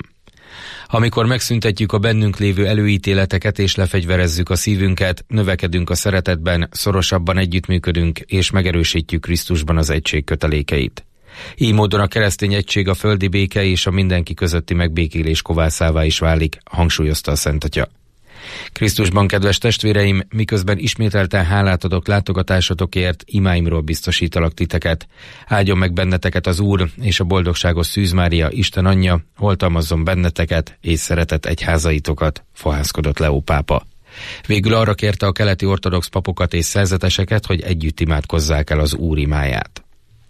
Amikor megszüntetjük a bennünk lévő előítéleteket és lefegyverezzük a szívünket, növekedünk a szeretetben, szorosabban együttműködünk és megerősítjük Krisztusban az egység kötelékeit. Így módon a keresztény egység a földi béke és a mindenki közötti megbékélés kovászává is válik, hangsúlyozta a Szent Atya. Krisztusban, kedves testvéreim, miközben ismételten hálát adok látogatásotokért, imáimról biztosítalak titeket. Áldjon meg benneteket az Úr, és a boldogságos Szűz Mária, Isten anyja, oltalmazzon benneteket és szeretett egyházaitokat, fohászkodott Leó pápa. Végül arra kérte a keleti ortodox papokat és szerzeteseket, hogy együtt imádkozzák el az Úr imáját.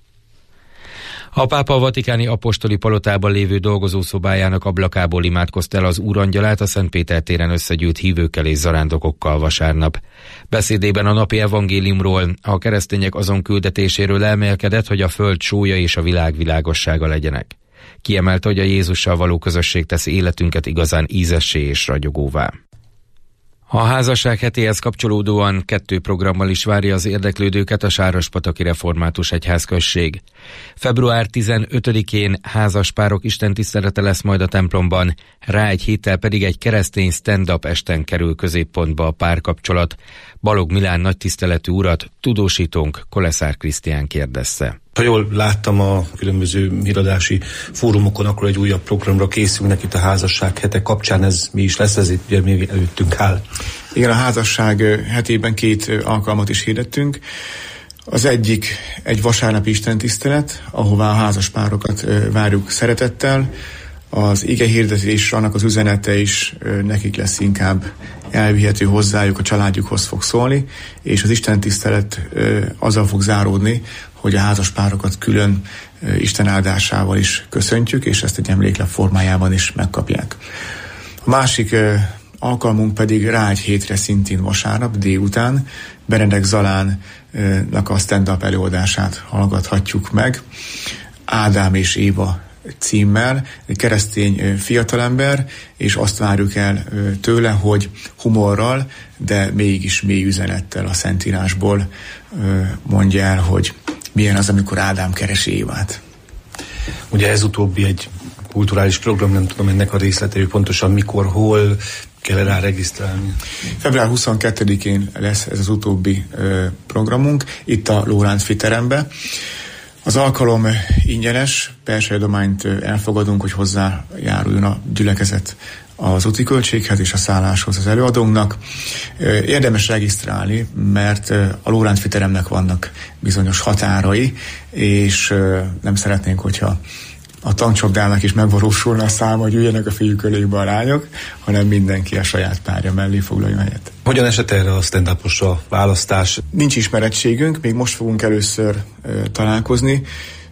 A pápa a vatikáni apostoli palotában lévő dolgozószobájának ablakából imádkozta el az Úrangyalát a Szent Péter téren összegyűlt hívőkkel és zarándokokkal vasárnap. Beszédében a napi evangéliumról, a keresztények azon küldetéséről elmélkedett, hogy a föld sója és a világ világossága legyenek. Kiemelte, hogy a Jézussal való közösség teszi életünket igazán ízessé és ragyogóvá. A házasság hetéhez kapcsolódóan kettő programmal is várja az érdeklődőket a Sárospataki Református Egyházközség. február tizenötödikén házaspárok istentisztelete lesz majd a templomban, rá egy héttel pedig egy keresztény stand-up esten kerül középpontba a párkapcsolat. Balog Milán nagytiszteletű urat, tudósítónk Koleszár Krisztián kérdezze. Ha jól láttam a különböző híradási fórumokon, akkor egy újabb programra készülnek itt a házasság hete kapcsán, ez mi is lesz, ez itt ugye még előttünk áll. Igen, a házasság hetében két alkalmat is hirdettünk. Az egyik egy vasárnapi istentisztelet, ahová a házaspárokat várjuk szeretettel. Az ige hirdetés, annak az üzenete is nekik lesz inkább elvihető hozzájuk, a családjukhoz fog szólni, és az istentisztelet azzal fog záródni, hogy a házaspárokat külön Isten áldásával is köszöntjük, és ezt egy emléklap formájában is megkapják. A másik alkalmunk pedig rá egy hétre, szintén vasárnap délután Benedek Zalánnak a stand-up előadását hallgathatjuk meg. Ádám és Éva címmel, egy keresztény fiatalember, és azt várjuk el tőle, hogy humorral, de mégis mély üzenettel a Szentírásból mondja el, hogy milyen az, amikor Ádám keresi Évát. Ugye ez utóbbi egy kulturális program, nem tudom ennek a részletei pontosan mikor, hol kell rá regisztrálni. február huszonkettedikén lesz ez az utóbbi ö, programunk, itt a Lóránt Fiterembe. Az alkalom ingyenes, belső adományt elfogadunk, hogy hozzájáruljon a gyülekezet az úti költséghez és a szálláshoz az előadónknak. Érdemes regisztrálni, mert a Lóránt Fiteremnek vannak bizonyos határai, és nem szeretnénk, hogyha a tankcsapdának is megvalósulna a száma, hogy üljenek a fiúk kölékbe a lányok, hanem mindenki a saját párja mellé foglaljon helyet. Hogyan esett erre a stand-uposra választás? Nincs ismerettségünk, még most fogunk először uh, találkozni.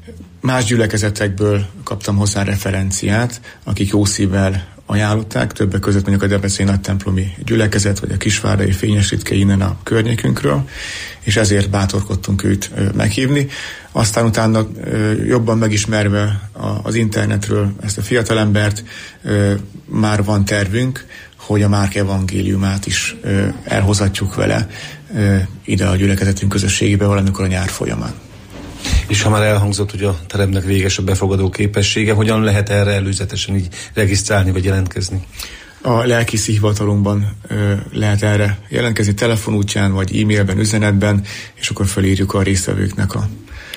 Más gyülekezetekből kaptam hozzá referenciát, akik jó szívvel ajánlották, többek között mondjuk a Debreceni Nagytemplomi gyülekezet, vagy a Kisvárdai Fényes Ritke innen a környékünkről, és ezért bátorkodtunk őt uh, meghívni. Aztán utána uh, jobban megismerve a, az internetről ezt a fiatalembert, uh, már van tervünk, hogy a Márk evangéliumát is uh, elhozatjuk vele uh, ide a gyülekezetünk közösségébe valamikor a nyár folyamán. És ha már elhangzott, hogy a teremnek véges a befogadó képessége, hogyan lehet erre előzetesen így regisztrálni vagy jelentkezni? A lelkészi hivatalunkban ö, lehet erre jelentkezni telefon útján, vagy e-mailben, üzenetben, és akkor felírjuk a résztvevőknek a,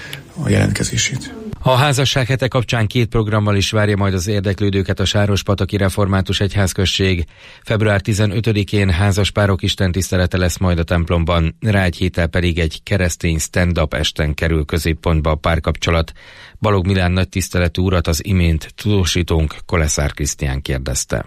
a jelentkezését. A házasság hete kapcsán két programmal is várja majd az érdeklődőket a Sárospataki Református Egyházközség. február tizenötödikén házaspárok istentisztelete lesz majd a templomban, rá egy héttel pedig egy keresztény stand-up esten kerül középpontba a párkapcsolat. Balogh Milán nagy tiszteletű urat az imént tudósítónk Koleszár Krisztián kérdezte.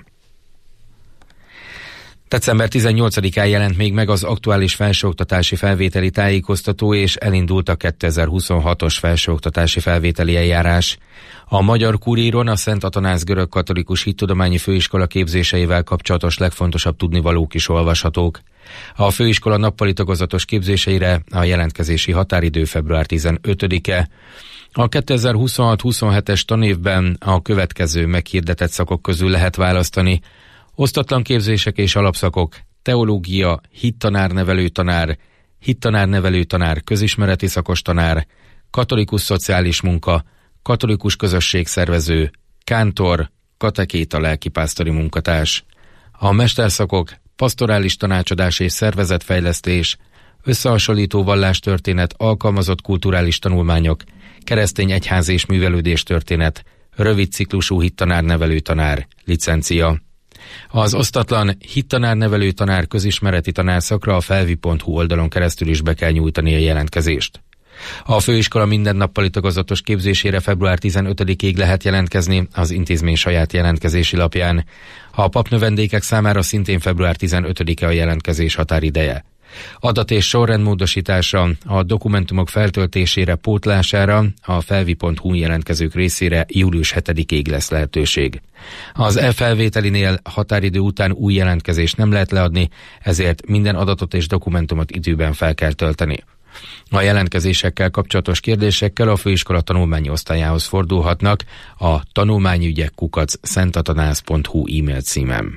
december tizennyolcadikán jelent még meg az aktuális felsőoktatási felvételi tájékoztató, és elindult a kétezer-huszonhatos felsőoktatási felvételi eljárás. A Magyar Kuríron a Szent Atanáz Görög-Katolikus Hittudományi Főiskola képzéseivel kapcsolatos legfontosabb tudnivalók is olvashatók. A főiskola nappali tagozatos képzéseire a jelentkezési határidő február tizenötödike. A kétezer-huszonhat-huszonhetes tanévben a következő meghirdetett szakok közül lehet választani: osztatlan képzések és alapszakok, teológia, hittanár-nevelő tanár, hittanár-nevelő tanár, közismereti szakos tanár, katolikus szociális munka, katolikus közösségszervező, kántor, katekéta lelkipásztori munkatárs. A mesterszakok pastorális tanácsadás és szervezetfejlesztés, összehasonlító vallástörténet, alkalmazott kulturális tanulmányok, keresztény egyház és művelődés történet, rövid ciklusú hittanár-nevelő tanár, licencia. Az osztatlan hittanár-nevelő tanár közismereti tanárszakra a felvi pont hu oldalon keresztül is be kell nyújtani a jelentkezést. A főiskola mindennappali tagozatos képzésére február tizenötödikéig lehet jelentkezni az intézmény saját jelentkezési lapján. A papnövendékek számára szintén február tizenötödike a jelentkezés határideje. Adat- és sorrendmódosításra, a dokumentumok feltöltésére, pótlására a felvi pont hu jelentkezők részére július hetedikéig lesz lehetőség. Az e-felvételinél határidő után új jelentkezést nem lehet leadni, ezért minden adatot és dokumentumot időben fel kell tölteni. A jelentkezésekkel kapcsolatos kérdésekkel a főiskola tanulmányi osztályához fordulhatnak a tanulmányügyek kukac szentatanász pont hu e-mail címen.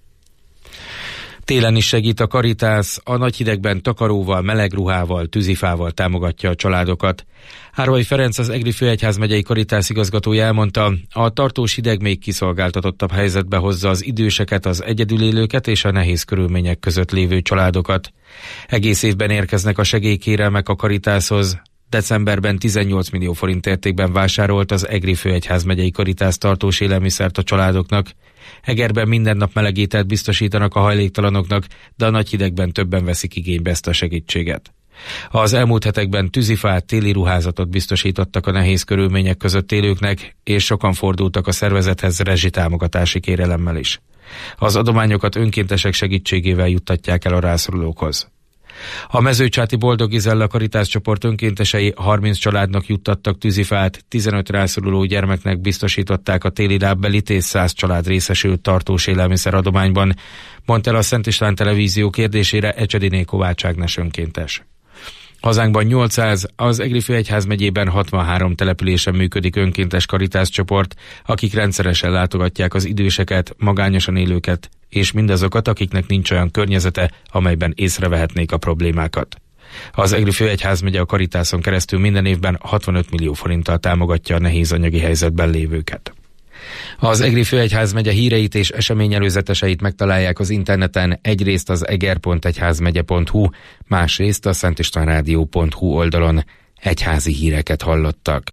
Télen is segít a Caritas, a nagy hidegben takaróval, meleg ruhával, tűzifával támogatja a családokat. Árvai Ferenc, az Egri Főegyházmegyei Caritas igazgatója elmondta, a tartós hideg még kiszolgáltatottabb helyzetbe hozza az időseket, az egyedülélőket és a nehéz körülmények között lévő családokat. Egész évben érkeznek a segélykérelmek a Caritashoz. Decemberben tizennyolc millió forint értékben vásárolt az Egri Főegyházmegyei Caritas tartós élelmiszert a családoknak. Egerben minden nap meleg ételt biztosítanak a hajléktalanoknak, de a nagy hidegben többen veszik igénybe ezt a segítséget. Az elmúlt hetekben tűzifát, téli ruházatot biztosítottak a nehéz körülmények között élőknek, és sokan fordultak a szervezethez rezsitámogatási kérelemmel is. Az adományokat önkéntesek segítségével juttatják el a rászorulókhoz. A Mezőcsáti Boldog Gizella Caritas csoport önkéntesei harminc családnak juttattak tűzifát, tizenöt rászoruló gyermeknek biztosították a téli lábbelit, és száz család részesült tartós élelmiszer adományban, mondta el a Szent István Televízió kérdésére Ecsediné Kovács Ágnes önkéntes. Hazánkban nyolcszáz, az Egri főegyházmegyében hatvanhárom településen működik önkéntes Caritas csoport, akik rendszeresen látogatják az időseket, magányosan élőket, és mindazokat, akiknek nincs olyan környezete, amelyben észrevehetnék a problémákat. Az Egri főegyházmegye a Caritason keresztül minden évben hatvanöt millió forinttal támogatja a nehéz anyagi helyzetben lévőket. Az Egri főegyházmegye híreit és eseményelőzeteseit megtalálják az interneten, egyrészt az eger pont egyházmegye pont hu, másrészt a szentistvánrádió pont hu oldalon. Egyházi híreket hallottak.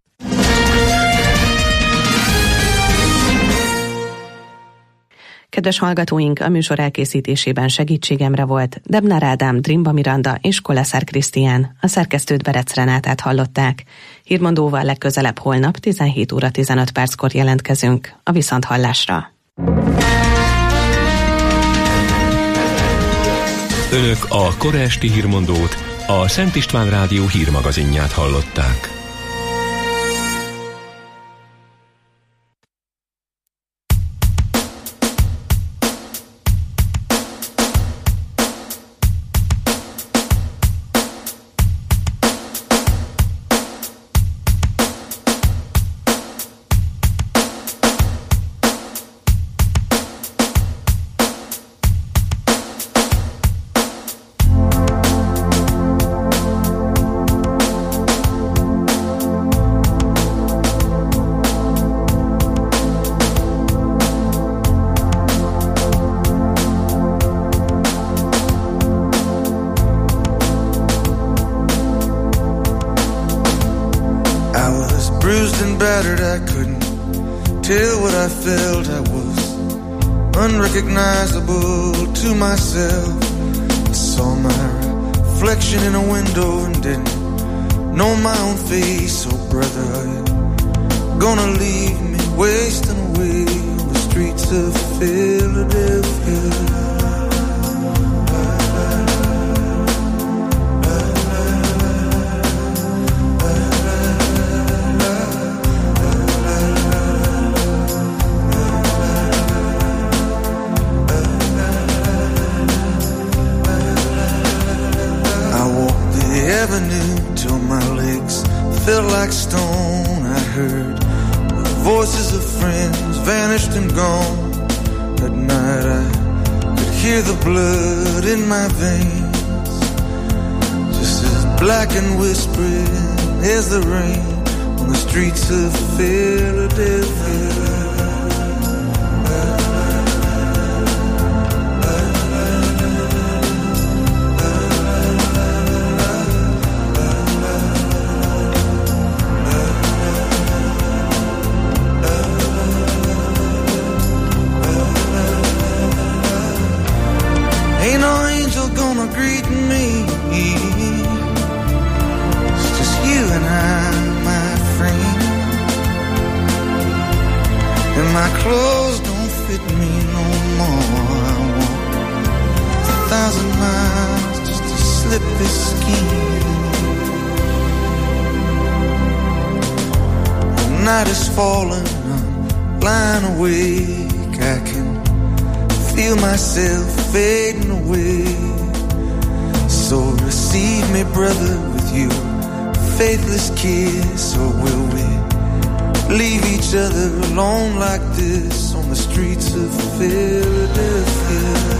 Kedves hallgatóink, a műsor elkészítésében segítségemre volt Debnár Ádám, Drimba Miranda és Koleszár Krisztián. A szerkesztőt Berec Renátát hallották. Hírmondóval legközelebb holnap tizenhét óra tizenöt perckor jelentkezünk. A viszonthallásra. Önök a kora esti hírmondót, a Szent István Rádió hírmagazinját hallották. Unrecognizable to myself. I saw my reflection in a window and didn't know my own face. Oh brother, are you gonna leave me wasting away on the streets of Philadelphia? Till my legs felt like stone. I heard the voices of friends vanished and gone. At night I could hear the blood in my veins, just as black and whispering as the rain on the streets of Philadelphia. My clothes don't fit me no more. I walk a thousand miles just to slip this skin. The night is falling, I'm lying awake. I can feel myself fading away. So receive me, brother, with your faithless kiss, or will we leave each other alone like this on the streets of Philadelphia?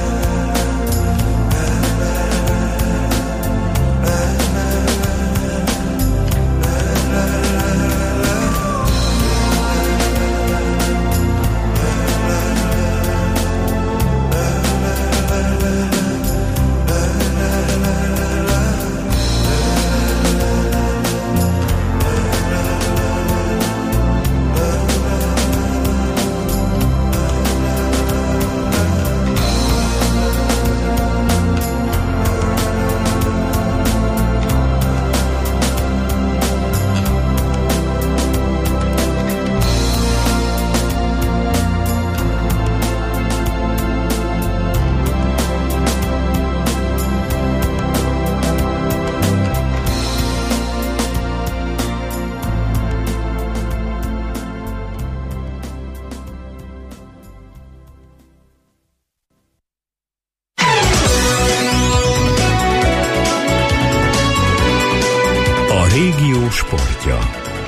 sportja.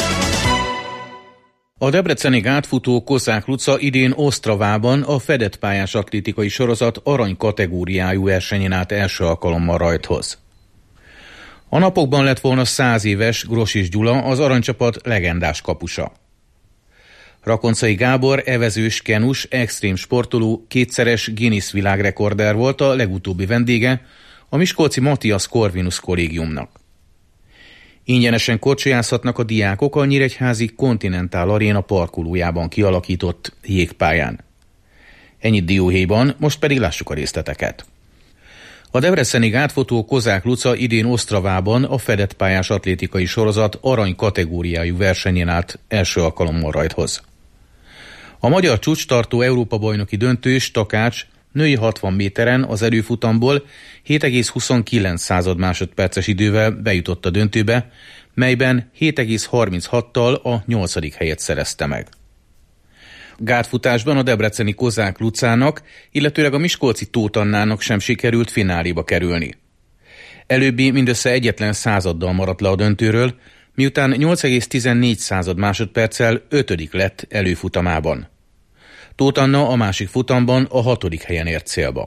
A debreceni gátfutó Kozák Luca idén Ostravában a fedett pályás atlétikai sorozat arany kategóriájú versenyén állt első alkalommal rajthoz. A napokban lett volna száz éves Grosics Gyula, az aranycsapat legendás kapusa. Rakoncai Gábor evezős, kenus, extrém sportoló, kétszeres Guinness világrekorder volt a legutóbbi vendége a miskolci Matthias Corvinus kollégiumnak. Ingyenesen kocsijázhatnak a diákok a nyíregyházi Continental Arena parkolójában kialakított jégpályán. Ennyit dióhéjban, most pedig lássuk a részleteket. A debreceni gátfutó Kozák Luca idén Ostravában a fedett pályás atlétikai sorozat arany kategóriájú versenyén állt első alkalommal rajthoz. A magyar csúcstartó Európa-bajnoki döntős Takács női hatvan méteren az előfutamból hét egész huszonkilenc másodperces idővel bejutott a döntőbe, melyben hét egész harminchattal a nyolcadik helyet szerezte meg. Gátfutásban a debreceni Kozák Lucának, illetőleg a miskolci Tóth Annának sem sikerült fináléba kerülni. Előbbi mindössze egyetlen századdal maradt le a döntőről, miután nyolc egész tizennégy másodperccel ötödik lett előfutamában. Tóth Anna a másik futamban a hatodik helyen ért célba.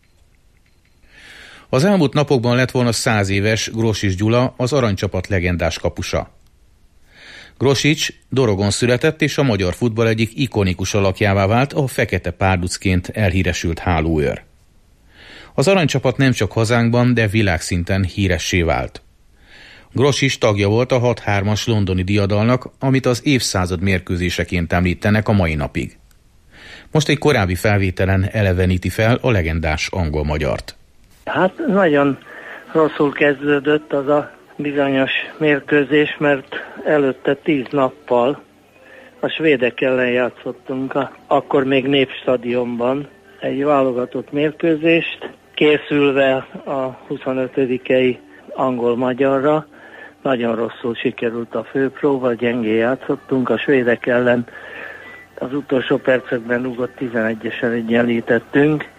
Az elmúlt napokban lett volna száz éves Grosics Gyula, az aranycsapat legendás kapusa. Grosics Dorogon született, és a magyar futball egyik ikonikus alakjává vált, a fekete párducként elhíresült hálóőr. Az aranycsapat nem csak hazánkban, de világszinten híressé vált. Grosics tagja volt a hat hármas londoni diadalnak, amit az évszázad mérkőzéseként említenek a mai napig. Most egy korábbi felvételen eleveníti fel a legendás angol-magyart. Hát nagyon rosszul kezdődött az a bizonyos mérkőzés, mert előtte tíz nappal a svédek ellen játszottunk a, akkor még Népstadionban egy válogatott mérkőzést, készülve a huszonötödikei angol-magyarra. Nagyon rosszul sikerült a főpróba, gyengén játszottunk, a svédek ellen az utolsó percekben rúgott tizenegyesen egyenlítettünk,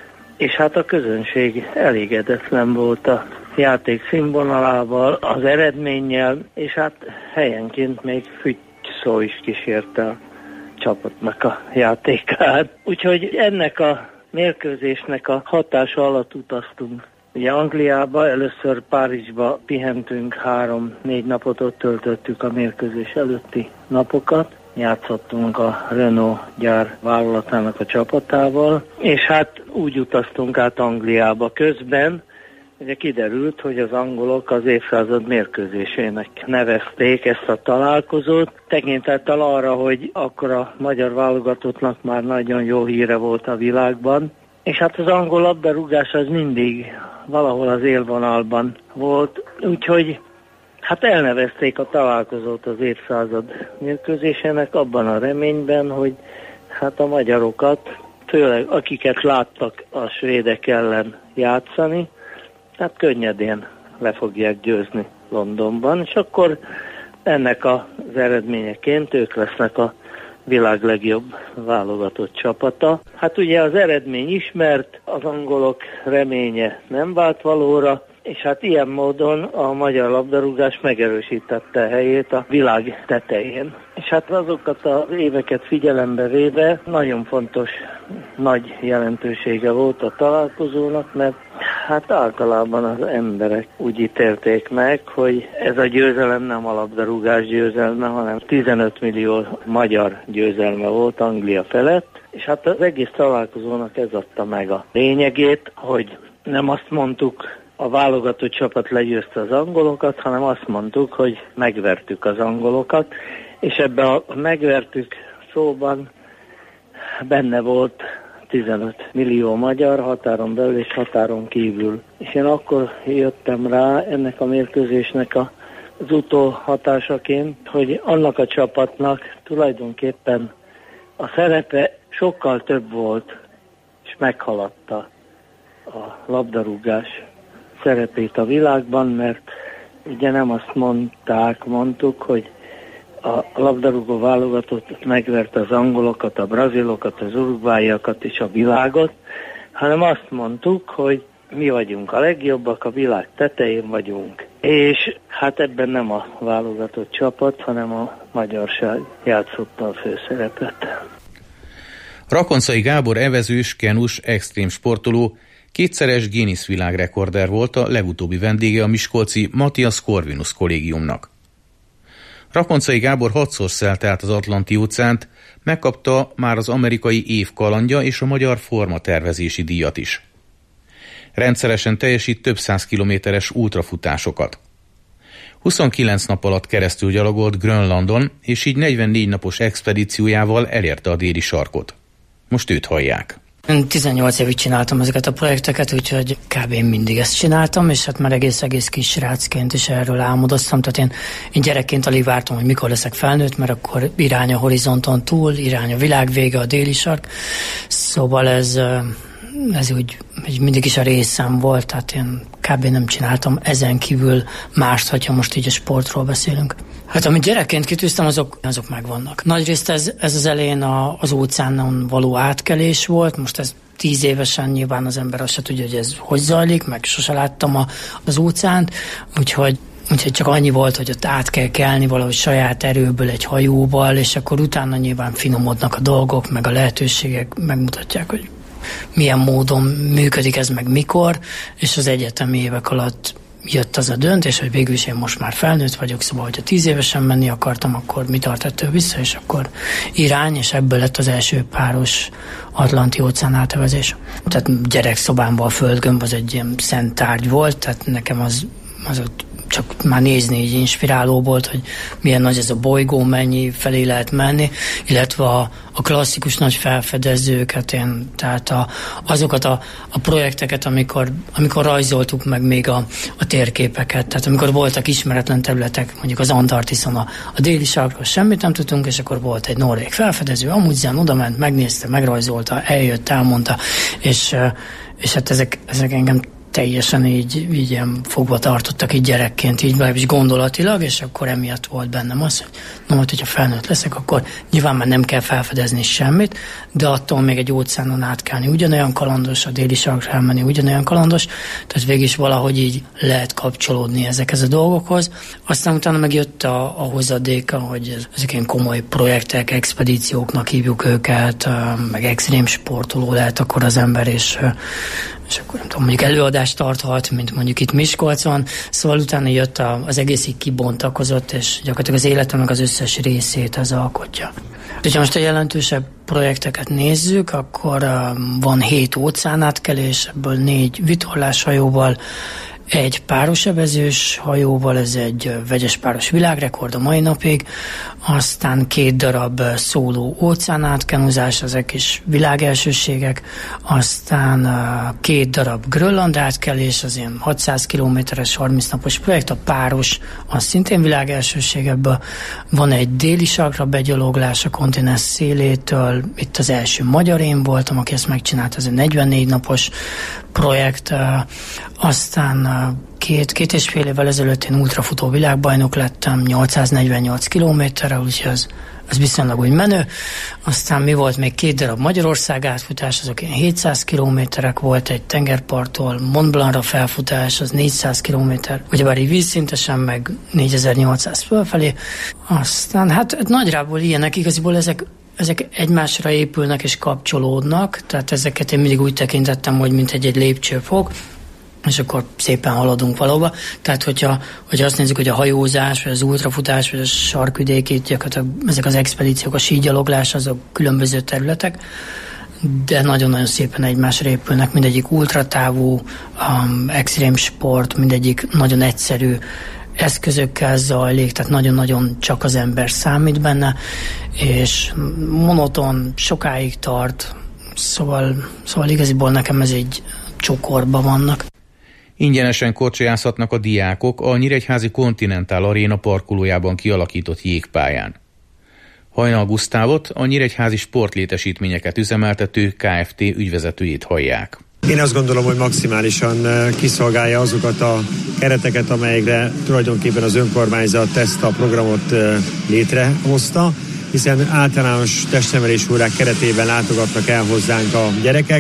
és hát a közönség elégedetlen volt a játék színvonalával, az eredménnyel, és hát helyenként még fügyszó is kísérte a csapatnak a játékát. Úgyhogy ennek a mérkőzésnek a hatása alatt utaztunk. Ugye Angliába, először Párizsba pihentünk, három-négy napot ott töltöttük a mérkőzés előtti napokat. Játszottunk a Renault gyár vállalatának a csapatával, és hát úgy utaztunk át Angliába közben, ugye kiderült, hogy az angolok az évszázad mérkőzésének nevezték ezt a találkozót, tekintettel arra, hogy akkor a magyar válogatottnak már nagyon jó híre volt a világban, és hát az angol labdarúgás az mindig valahol az élvonalban volt, úgyhogy hát elnevezték a találkozót az évszázad mérkőzésének abban a reményben, hogy hát a magyarokat, főleg akiket láttak a svédek ellen játszani, hát könnyedén le fogják győzni Londonban, és akkor ennek az eredményeként ők lesznek a világ legjobb válogatott csapata. Hát ugye az eredmény ismert, az angolok reménye nem vált valóra, és hát ilyen módon a magyar labdarúgás megerősítette helyét a világ tetején. És hát azokat az éveket figyelembe véve nagyon fontos, nagy jelentősége volt a találkozónak, mert hát általában az emberek úgy ítélték meg, hogy ez a győzelem nem a labdarúgás győzelme, hanem tizenöt millió magyar győzelme volt Anglia felett, és hát az egész találkozónak ez adta meg a lényegét, hogy nem azt mondtuk, a válogatott csapat legyőzte az angolokat, hanem azt mondtuk, hogy megvertük az angolokat, és ebben a megvertük szóban benne volt tizenöt millió magyar határon belül és határon kívül. És én akkor jöttem rá ennek a mérkőzésnek a, az utóhatásaként, hogy annak a csapatnak tulajdonképpen a szerepe sokkal több volt, és meghaladta a labdarúgás szerepét a világban, mert ugye nem azt mondták, mondtuk, hogy a labdarúgó válogatott megverte az angolokat, a brazilokat, az urugváiakat és a világot, hanem azt mondtuk, hogy mi vagyunk a legjobbak, a világ tetején vagyunk. és hát ebben nem a válogatott csapat, hanem a magyarság játszotta a főszerepet. Rakoncai Gábor evezős, kenus, extrém sportoló, kétszeres Guinness világrekorder volt, a legutóbbi vendége a miskolci Matthias Corvinus kollégiumnak. Rakoncai Gábor hatszor szelte át az Atlanti-óceánt, megkapta már az amerikai év kalandja és a magyar formatervezési díjat is. Rendszeresen teljesít több száz kilométeres ultrafutásokat. huszonkilenc nap alatt keresztül gyalogolt Grönlandon, és így negyvennégy napos expedíciójával elérte a déli sarkot. Most őt hallják. Én tizennyolc évig csináltam ezeket a projekteket, úgyhogy kb. Én mindig ezt csináltam, és hát már egész-egész kis srácként is erről álmodoztam. Tehát én, én gyerekként alig vártam, hogy mikor leszek felnőtt, mert akkor irány a horizonton túl, irány a világ vége, a déli sark. Szóval ez, ez úgy mindig is a részem volt, tehát én kb. Nem csináltam ezen kívül mást, hogyha most így a sportról beszélünk. Hát amit gyerekként kitűztem, azok, azok megvannak. Nagyrészt ez, ez az elején a, az óceánon való átkelés volt, most ez tíz évesen nyilván az ember azt se tudja, hogy ez hogy zajlik, meg sose láttam a, az óceánt, úgyhogy Úgyhogy csak annyi volt, hogy ott át kell kelni valahogy saját erőből egy hajóval, és akkor utána nyilván finomodnak a dolgok, meg a lehetőségek megmutatják, hogy milyen módon működik ez, meg mikor, és az egyetemi évek alatt jött az a döntés, hogy végül is én most már felnőtt vagyok, szóval, hogyha tíz évesen menni akartam, akkor mi tart ettől vissza, és akkor irány, és ebből lett az első páros Atlanti-óceán átevezés. Tehát gyerekszobámban a földgömb az egy ilyen szent tárgy volt, tehát nekem az, az ott csak már nézni így inspiráló volt, hogy milyen nagy ez a bolygó, mennyi felé lehet menni, illetve a, a klasszikus nagy felfedezőket, én, tehát a, azokat a, a projekteket, amikor, amikor rajzoltuk meg még a, a térképeket, tehát amikor voltak ismeretlen területek, mondjuk az Antarktiszon a, a déli sarkról semmit nem tudtunk, és akkor volt egy norvég felfedező, Amundsen odament, megnézte, megrajzolta, eljött, elmondta, és, és hát ezek, ezek engem teljesen így, így ilyen fogva tartottak így gyerekként, így is gondolatilag, és akkor emiatt volt bennem az, hogy na majd, hogyha felnőtt leszek, akkor nyilván már nem kell felfedezni semmit, de attól még egy óceánon átkelni ugyanolyan kalandos, a déli sarkra elmenni ugyanolyan kalandos, tehát végig is valahogy így lehet kapcsolódni ezekhez a dolgokhoz. Aztán utána megjött a, a hozadéka, hogy ezek ilyen komoly projektek, expedícióknak hívjuk őket, meg extrém sportoló lehet akkor az ember, és és akkor nem tudom, mondjuk előadást tarthat, mint mondjuk itt Miskolcon, szóval utána jött a, az egész így kibontakozott, és gyakorlatilag az életemnek az összes részét az alkotja. Ha most a jelentősebb projekteket nézzük, akkor uh, van hét óceánátkelés, ebből négy vitorláshajóval, egy párosevezős hajóval, ez egy vegyes páros világrekord a mai napig, aztán két darab szóló óceánátkenuzás, ezek is világelsőségek, aztán két darab Grönland átkelés, az ilyen hatszáz kilométeres harminc napos projekt, a páros, az szintén világelsőség, ebből van egy déli sarkra begyaloglás a kontinens szélétől, itt az első magyar én voltam, aki ezt megcsinált, ez egy negyvennégy napos projekt, aztán két, két és fél évvel ezelőtt én ultrafutó világbajnok lettem, nyolcszáznegyvennyolc kilométerre, úgyhogy az, az viszonylag úgy menő. Aztán mi volt még két darab Magyarország átfutás, azok ilyen hétszáz kilométerek, volt egy tengerparttól Mont Blancra felfutás, az négyszáz kilométer, ugyebár így vízszintesen, meg négyezer-nyolcszáz fölfelé. Aztán hát nagyjából ilyenek, igaziból ezek Ezek egymásra épülnek és kapcsolódnak, tehát ezeket én mindig úgy tekintettem, hogy mint egy-egy lépcsőfok, és akkor szépen haladunk valahova. Tehát, hogyha, hogyha azt nézzük, hogy a hajózás, vagy az ultrafutás, vagy a sarkvidéki, gyakorlatilag ezek az expedíciók, a sígyaloglás, azok különböző területek, de nagyon-nagyon szépen egymásra épülnek, mindegyik ultratávú, um, extrém sport, mindegyik nagyon egyszerű eszközökkel zajlik, tehát nagyon-nagyon csak az ember számít benne, és monoton, sokáig tart, szóval, szóval igaziból nekem ez egy csokorba vannak. Ingyenesen korcsolyázhatnak a diákok a Nyíregyházi Continental Aréna parkolójában kialakított jégpályán. Hajnal Gusztávot, a nyíregyházi sportlétesítményeket üzemeltető ká ef té ügyvezetőjét hallják. Én azt gondolom, hogy maximálisan kiszolgálja azokat a kereteket, amelyekre tulajdonképpen az önkormányzat ezt a programot létrehozta, hiszen általános testnevelés órák keretében látogatnak el hozzánk a gyerekek,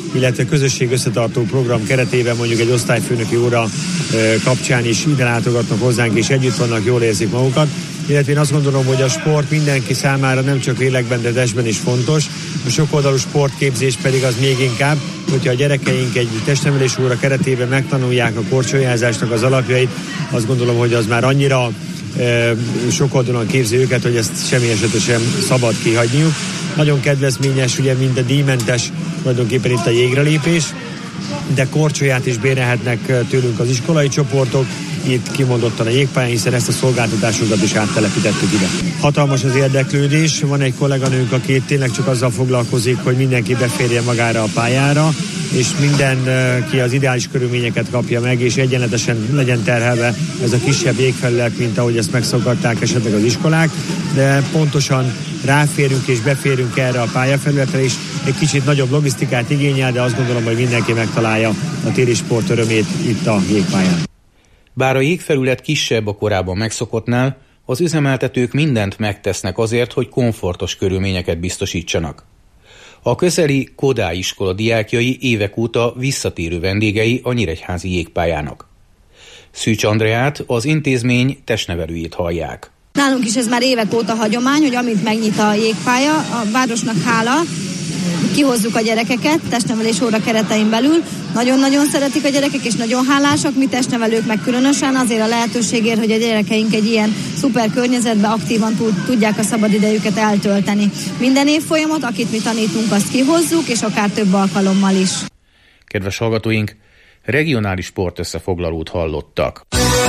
illetve közösség összetartó program keretében mondjuk egy osztályfőnöki óra kapcsán is ide látogatnak hozzánk, és együtt vannak, jól érzik magukat. Illetve én azt gondolom, hogy a sport mindenki számára nem csak lélekben, de testben is fontos. A sokoldalú sportképzés pedig az még inkább, hogyha a gyerekeink egy testnevelés óra keretében megtanulják a korcsolyázásnak az alapjait, azt gondolom, hogy az már annyira e, sokoldalúan képzi őket, hogy ezt semmi esetben sem szabad kihagyniuk. Nagyon kedvezményes, ugye, mint a díjmentes tulajdonképpen itt a jégre lépés, de korcsolyát is bérelhetnek tőlünk az iskolai csoportok, itt kimondottan a jégpályán, hiszen ezt a szolgáltatásunkat is áttelepítettük ide. Hatalmas az érdeklődés, van egy kolléganőnk, aki tényleg csak azzal foglalkozik, hogy mindenki beférje magára a pályára, és mindenki az ideális körülményeket kapja meg, és egyenletesen legyen terhelve ez a kisebb jégfelület, mint ahogy ezt megszokhatták esetleg az iskolák, de pontosan ráférünk és beférünk erre a pályafelületre, és egy kicsit nagyobb logisztikát igényel, de azt gondolom, hogy mindenki megtalálja a téli sport örömét itt a jégpályán. Bár a jégfelület kisebb a korábban megszokottnál, az üzemeltetők mindent megtesznek azért, hogy komfortos körülményeket biztosítsanak. A közeli Kodály iskola diákjai évek óta visszatérő vendégei a nyíregyházi jégpályának. Szűcs Andreát, az intézmény testnevelőjét hallják. Nálunk is ez már évek óta hagyomány, hogy amint megnyit a jégpálya, a városnak hála, kihozzuk a gyerekeket testnevelés óra keretein belül. Nagyon-nagyon szeretik a gyerekek, és nagyon hálásak, mi testnevelők meg különösen azért a lehetőségért, hogy a gyerekeink egy ilyen szuper környezetben aktívan tudják a szabadidejüket eltölteni. Minden évfolyamot, akit mi tanítunk, azt kihozzuk, és akár több alkalommal is. Kedves hallgatóink, regionális sportösszefoglalót hallottak.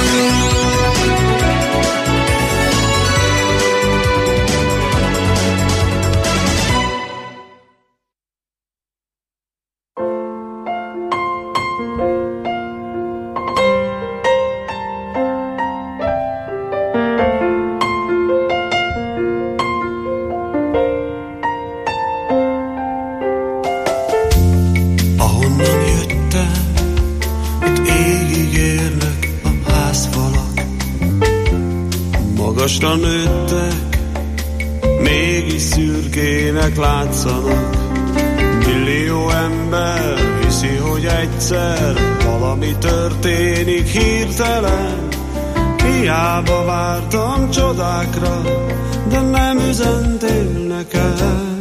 Magasra nőttek, mégis szürkének látszanak. Millió ember hiszi, hogy egyszer valami történik hirtelen. Hiába vártam csodákra, de nem üzentél nekem.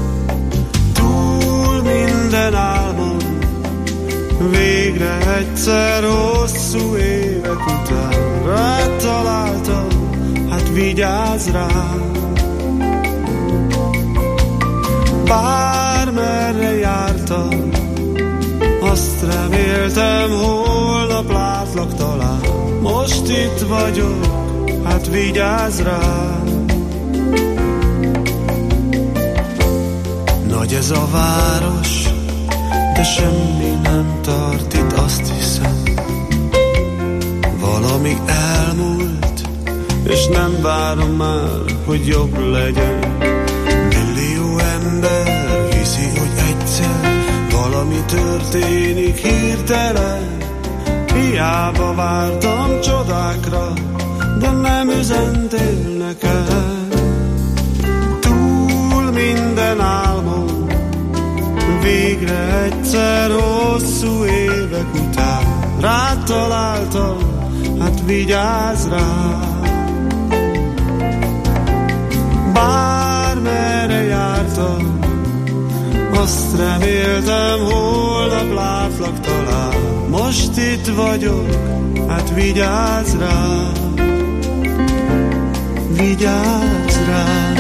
Túl minden álmon, végre egyszer hosszú évek után rád találtam. Hát vigyázz rám, bármerre jártam, azt reméltem, holnap látlak talán. Most itt vagyok, hát vigyázz rám. Nagy ez a város, de semmi nem tart itt, azt hiszem. Valami elmúlt, és nem várom már, hogy jobb legyen. Millió ember hiszi, hogy egyszer valami történik hirtelen. Hiába vártam csodákra, de nem üzentél nekem. Túl minden álmom, végre egyszer hosszú évek után rád találtam, hát vigyázz rám. Bármerre jártam, azt reméltem, holnap látlak talán. Most itt vagyok, hát vigyázz rám, vigyázz rám.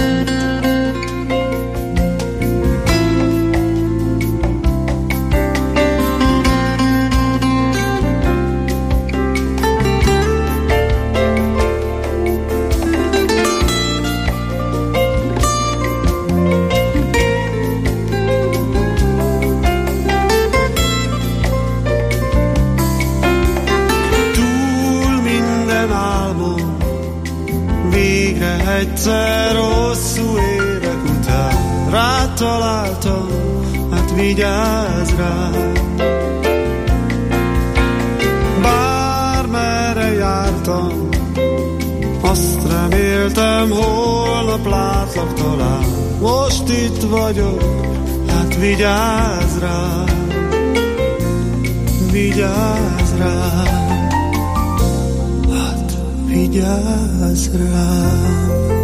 Egyszer hosszú évek után rád találtam, hát vigyázz rám. Bármerre jártam, azt reméltem, holnap látlak talán. Most itt vagyok, hát vigyázz rám. vigyázz rám, hát vigyázz rám.